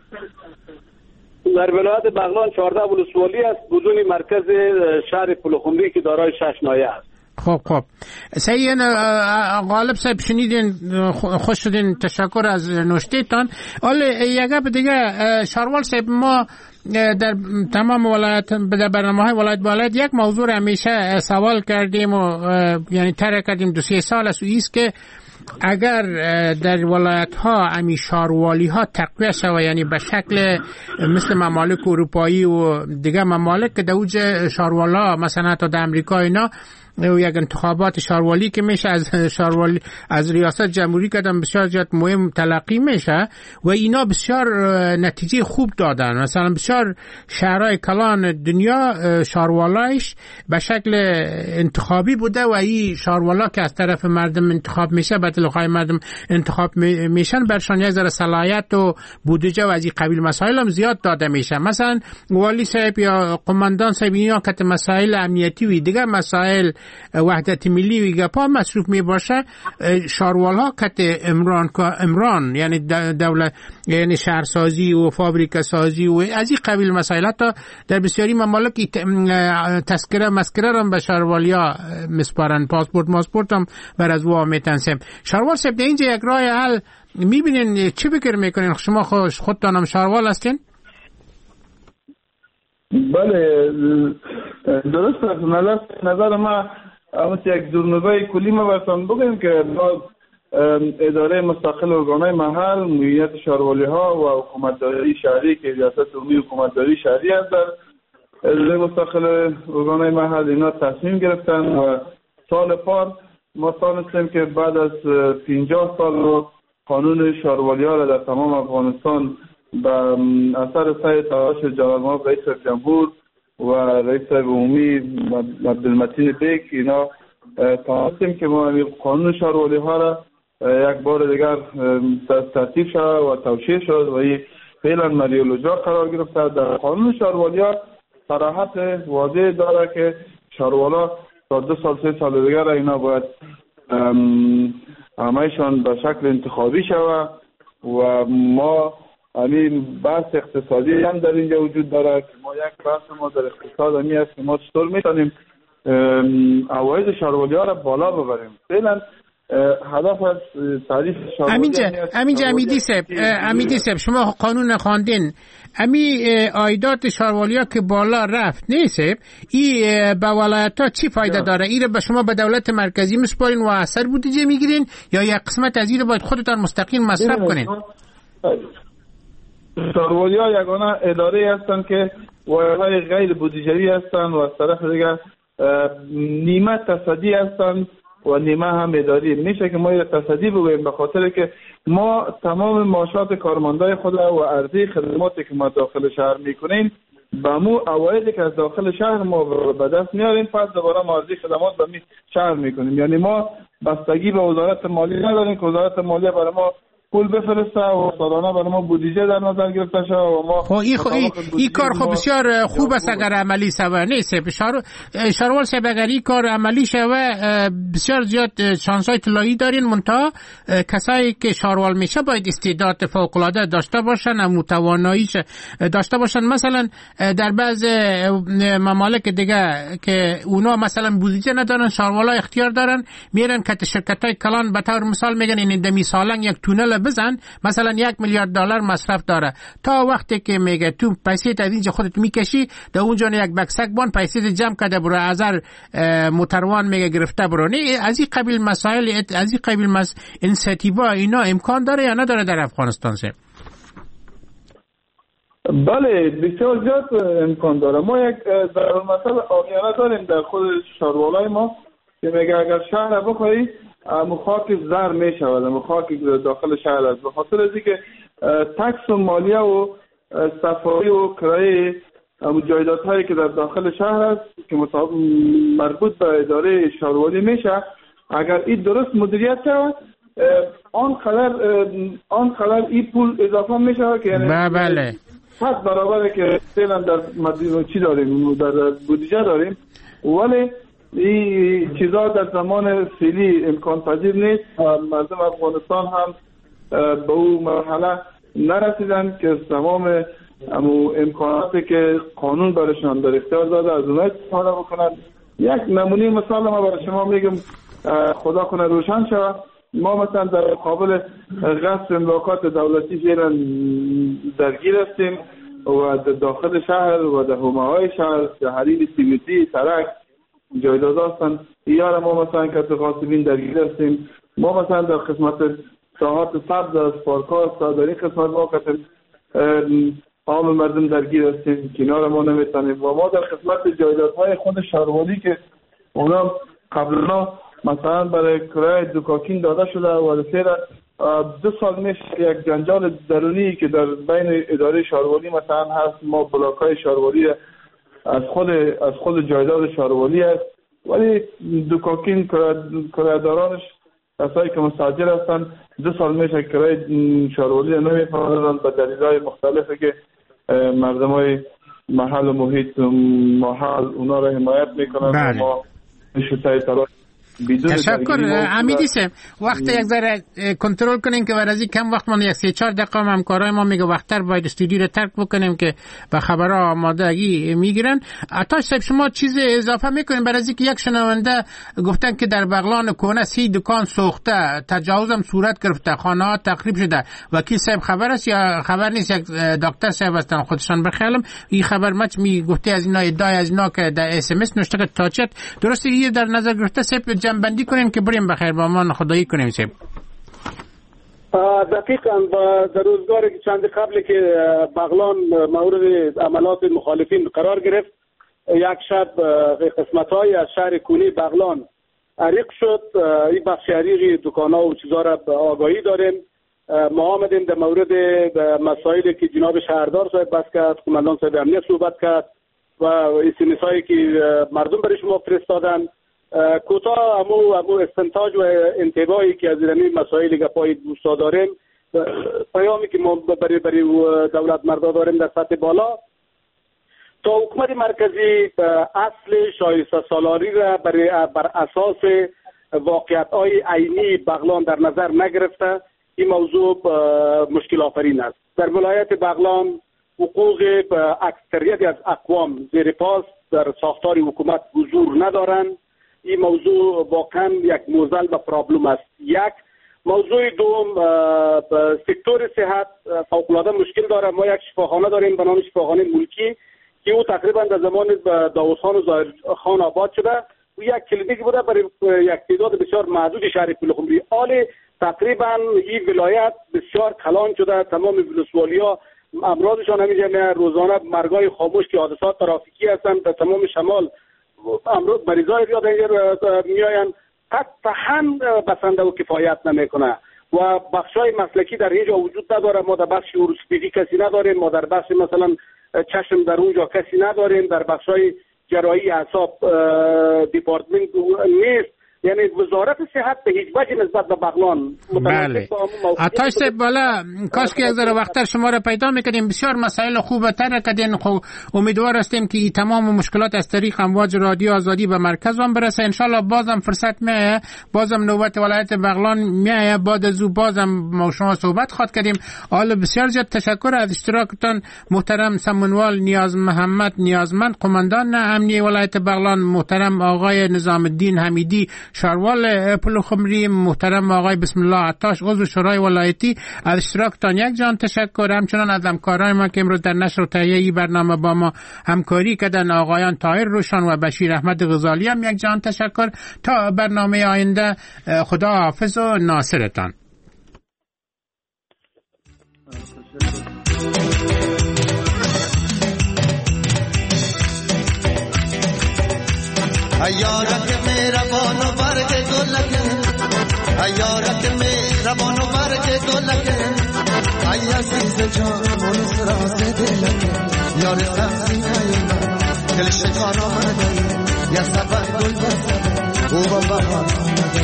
در ولایت بغلان چهارده ولسوالی است بدون مرکز شهر پلخمری که دارای شش ناحیه است. خب خب صحیح. غالب صاحب شنیدین، خوش شدین، تشکر از نوشتهتان. حالا یک گپ دیگه شاروال صاحب، ما در تمام ولایت در برنامه‌های ولایت ولایت یک موضوع همیشه سوال کردیم و یعنی طرح کردیم دو سه سال است است که اگر در ولایت ها امی شاروالی ها تقویه شود، یعنی به شکل مثل ممالک اروپایی و دیگه ممالک که دوج شاروالا مثلا تا در امریکا اینا یک انتخابات شاروالی که میشه از شاروالی از ریاست جمهوری کردن بسیار زیاد مهم تلقی میشه و اینا بسیار نتیجه خوب دادن. مثلا بسیار شهرهای کلان دنیا شاروالایش به شکل انتخابی بوده و این شاروالا که از طرف مردم انتخاب میشه، به دلخواه مردم انتخاب میشن، برشان یک ذره صلاحیت و بودجه و از این قبیل مسائل هم زیاد داده میشه. مثلا والی صاحب یا قماندان صاحب اینا که مسائل امنیتی و دیگه مسائل وحدت ملی و گپا مصروف می باشه، شاروال ها کت امران امران یعنی دولت یعنی شهرسازی و فابریکه سازی و از این قبیل مسائل تا در بسیاری ممالک تذکره مسکره هم به شاروالیا مسپارن، پاسپورت ماسپورت هم بر از وا میتنسم. شاروال صاحب اینجا یک راه حل میبینین، چی فکر میکنین؟ شما خودتان هم شاروال هستین؟ بله درست است. نظر نظر ما مثل یک دورنبه کلی ما برسان بگیم که ما اداره مستقل ارگانهای محل، مویت شاروالی ها و حکومتداری شهری که ریاست عمومی حکومتداری شهری است در اداره مستقل ارگانهای محل اینا تصمیم گرفتن و سال پار ما سانستیم که بعد از پنجاه سال رو قانون شاروالی ها را در تمام افغانستان با اثر سعی تلاش جناب رئیس جمهور و رئیس عمومی عبدالمتین بیک اینا تونستیم که ما قانون شاروالی ها را یک بار دیگر ترتیب شد و توشیح شد و این فعلا مریولوژا قرار گرفته. در قانون شاروالیا صراحت واضح داره که شاروالا تا دو سال سه سال دیگر اینا باید همهشان به شکل انتخابی شود و ما همین بحث اقتصادی هم در اینجا وجود داره که ما یک بحث ما در اقتصاد همی است که ما چطور میتونیم عواید شاروالیا را بالا ببریم. فعلا هدف از تعریف شاروالیا امینجا امینجا امیدی صاحب امیدی صاحب شما قانون خواندین، امی عایدات شاروالیا که بالا رفت نیست، این به ولایت ها چی فایده داره؟ این به شما به دولت مرکزی مسپارین و اثر بودجه میگیرین یا یک قسمت از این باید خودتان مستقیم مصرف کنین؟ شاروالیا یگانه اداره هستند که وایرهای غیر بودجه‌ای هستند و از طرف دیگر نیمه تصدی هستند و نیمه هم اداری. میشه که ما تصدی بگوییم به خاطر که ما تمام معاشات کارمندای خود و عرضه خدماتی که ما داخل شهر میکنیم با مو اوایدی که از داخل شهر ما به دست میاریم پس دوباره ما عرضه خدمات به می شهر میکنیم. یعنی ما بستگی به وزارت مالیه نداریم که وزارت مالیه برای ما پول بفرسته و سالانه برای ما بودجه در نظر گرفته شده و ما خب این خو این کار خب بسیار خوب است اگر عملی شود. نیست شهر شاروال صاحب اگر این کار عملی شود بسیار زیاد شانس‌های طلایی دارین، منتها کسایی که شاروال میشه باید استعداد فوق العاده داشته باشن و متواناییش داشته باشن. مثلا در بعض ممالک دیگه که اونا مثلا بودجه ندارن، شاروالا اختیار دارن میرن که شرکتای کلان به طور مثال میگن این دمی سالن یک تونل بزن مثلا یک میلیارد دلار مصرف داره، تا وقتی که میگه تو پیسه از اینجا خودت میکشی در اونجا یک بکسک بان پیسه جمع کرده برو ازر موتروان میگه گرفته برو. نه از این قبیل مسائل از این قبیل مس انسیتیوا اینا امکان داره یا نداره در افغانستان سه؟ بله بسیار زیاد امکان داره. ما یک در مثلا آگیانه داریم در خود شاروالای ما که میگه اگر شهر بخوایی اما خاک زر می شود، اما خاک داخل شهر است، به خاطر از اینکه تکس و مالیه و صفایی و کرایه جایدادهایی که در داخل شهر است که مربوط به اداره شاروالی میشه، اگر این درست مدیریت شود آنقدر آنقدر این پول اضافه می شود که یعنی بله پس برابره که فعلا در مدیریت چی داریم در بودجه داریم، ولی این چیزا در زمان فعلی امکان پذیر نیست. مردم افغانستان هم به اون مرحله نرسیدن که تمام امکاناتی که قانون برشان در اختیار داده از اونها استفاده بکنن. یک نمونه مثال ما برای شما میگم خدا کنه روشن شود. ما مثلا در مقابل غصب املاکات دولتی فعلا درگیر هستیم و در داخل شهر و در حومه‌های شهر در حریم سیمیتی ترک جایداد هستند. ایار ما مثلا که غاصبین درگیر هستیم. ما مثلا در قسمت ساحات سبز از پارک‌ها در این قسمت ما که عام مردم درگیر هستیم کنار ما نمیتونیم و ما در قسمت جایدادهای خود شاروالی که اونا قبلا مثلا برای کرایه دوکاکین داده شده و فعلا دو سال میشه یک جنجال درونی که در بین اداره شاروالی مثلا هست. ما بلاک‌های شاروالی از خود از خود جایداد شاروالی است ولی دوکاکین کرایه‌دارانش کسایی که مستاجر هستن دو سال میشه کرایه شاروالی نمی‌پردازن به دلایل مختلفی که مردمای محل و محیط محل اونا را حمایت میکنن. ما میشه تلاش تشکر امیدی صاحب وقت یک ذره کنترل کنین که ورزی کم وقت من یک سه چهار دقیقه همکارای ما میگه وقتتر باید استودیو رو ترک بکنیم که به خبرها آمادگی میگیرن. عطاش صاحب شما چیز اضافه میکنین برای اینکه یک شنونده گفتن که در بغلان کهنه سی دکان سوخته، تجاوز هم صورت گرفته، خانه ها تخریب شده. وکیل صاحب خبر است یا خبر نیست؟ یک دکتر صاحب هستن خودشان بخیالم این خبر مچ می گفته از اینا ادعای از اینا که در اس ام اس نوشته که تاچت درسته این در نظر گرفته صاحب جنبندی کنیم که بریم بخیر با ما خدایی کنیم صاحب. دقیقاً در روزگاری که چند قبل که بغلان مورد عملات مخالفین قرار گرفت یک شب قسمت‌های از شهر کونی بغلان عریق شد. این بخش عریقی دکان‌ها و چیزا را به آگاهی داریم. ما آمدیم در مورد مسائلی که جناب شهردار صاحب بحث کرد، قماندان صاحب امنیت صحبت کرد و اسمس‌هایی که مردم برای شما فرستادن کوتاه امو امو استنتاج و انتباهی که از این مسائل گپای دوستا داریم پیامی که ما برای برای دولت مردا داریم در سطح بالا، تا حکومت مرکزی اصل شایسته سالاری را برای بر اساس واقعیت‌های عینی بغلان در نظر نگرفته، این موضوع مشکل آفرین است. در ولایت بغلان حقوق اکثریت از اقوام زیر پاست در ساختار حکومت حضور ندارند. این موضوع واقعا یک معضل و پرابلم است. یک موضوع دوم، سکتور صحت فوق‌العاده مشکل داره. ما یک شفاخانه داریم به نام شفاخانه ملکی که او تقریبا در زمان داوود خان و ظاهر خان آباد شده. او یک کلینیک بوده برای یک تعداد بسیار محدود شهر پلخمری. حال تقریبا این ولایت بسیار کلان شده. تمام ولسوالیا امراضشان همیشه روزانه مرگای خاموش که حادثات ترافیکی هستند. در تمام شمال امروز مریضای زیاد میآیند، قطعا بسنده و کفایت نمیکنه و بخشای مسلکی در اینجا وجود نداره. ما در بخش ورسپیدی کسی نداریم، ما در بخش مثلا چشم در اونجا کسی نداریم، در بخشای جراحی اعصاب دیپارتمنت نیست. یعنی وزارت صحت به هیچ وجه نسبت به بغلان بله. عطاش صاحب بالا کاش که یک ذره وقتر شما را پیدا میکنیم. بسیار مسائل خوبه تر کردین. خب امیدوار هستیم که تمام مشکلات از طریق امواج رادیو آزادی به مرکز هم برسه. انشالله بازم فرصت میایه، بازم نوبت ولایت بغلان میایه، بعد از او بازم ما شما صحبت خواد کردیم. حالا بسیار زیاد تشکر از اشتراکتان محترم سمنوال نیاز محمد نیازمند، قماندان امنیه ولایت بغلان، محترم آقای نظام الدین حمیدی شاروال پلخمری، محترم آقای بسم الله عطاش عضو شورای ولایتی. از اشتراکتان یک جان تشکر. همچنان از همکارای ما که امروز در نشر و تهیه این برنامه با ما همکاری کردن، آقایان طاهر روشان و بشیر احمد غزالی هم یک جان تشکر. تا برنامه آینده خدا حافظ و ناصرتان. ایارک میرا بانو برگ گلکه، ایارک میرا بانو برگ گلکه، ای عزیز جان من سراز دلکه، یار سینه من دل شکار آمده، یا سبر گل بزده او با بهار آمده.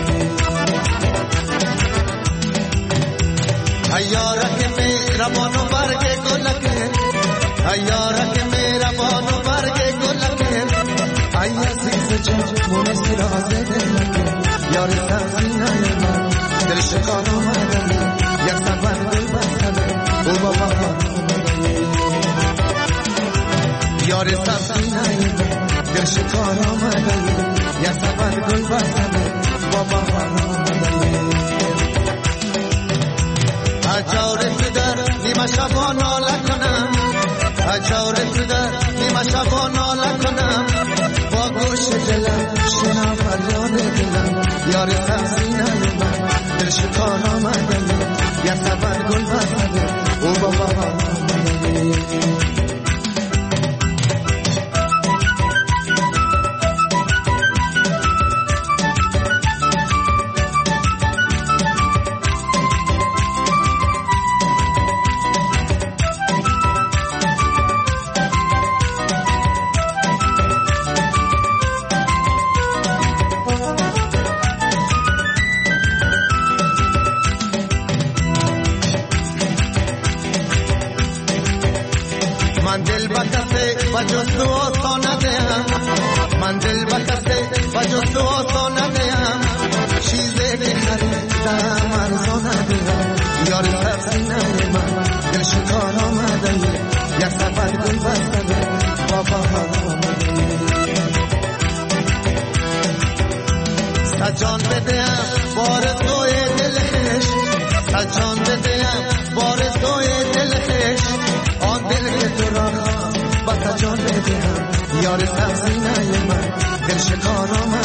ایارک میرا بانو برگ گلکه، ایارک میرا بانو برگ گلکه، ای عزیز جان من سراز دلکه، یار سینه من دل شکار آمده، یک سفر گل بزده او با بهار آمده. یار سینه من دل شکار آمده، یک سفر گل بزده با بهار آمده. اجار تو در نیمه شبا ناله کنم، اجار تو در نیمه شبا ناله کنم، با گوش دلم شنا فریاد دلم، یار سینه من دل شکار آمده، یک سفر گل بزده او با بهار آمده. بجستو آسانه من دل بکسته بجستو آسانه دیم، چیزی که خریدم ارزانه دیم، یار سینه من دل شکار آمده، یک سفر گل بزده با بهار آمده. سجان بدیم بار توی دلش، سجان بدیم بار توی دلش، آن دل که تو را بسا جان بدهم، یار سینه من دل شکار آمده.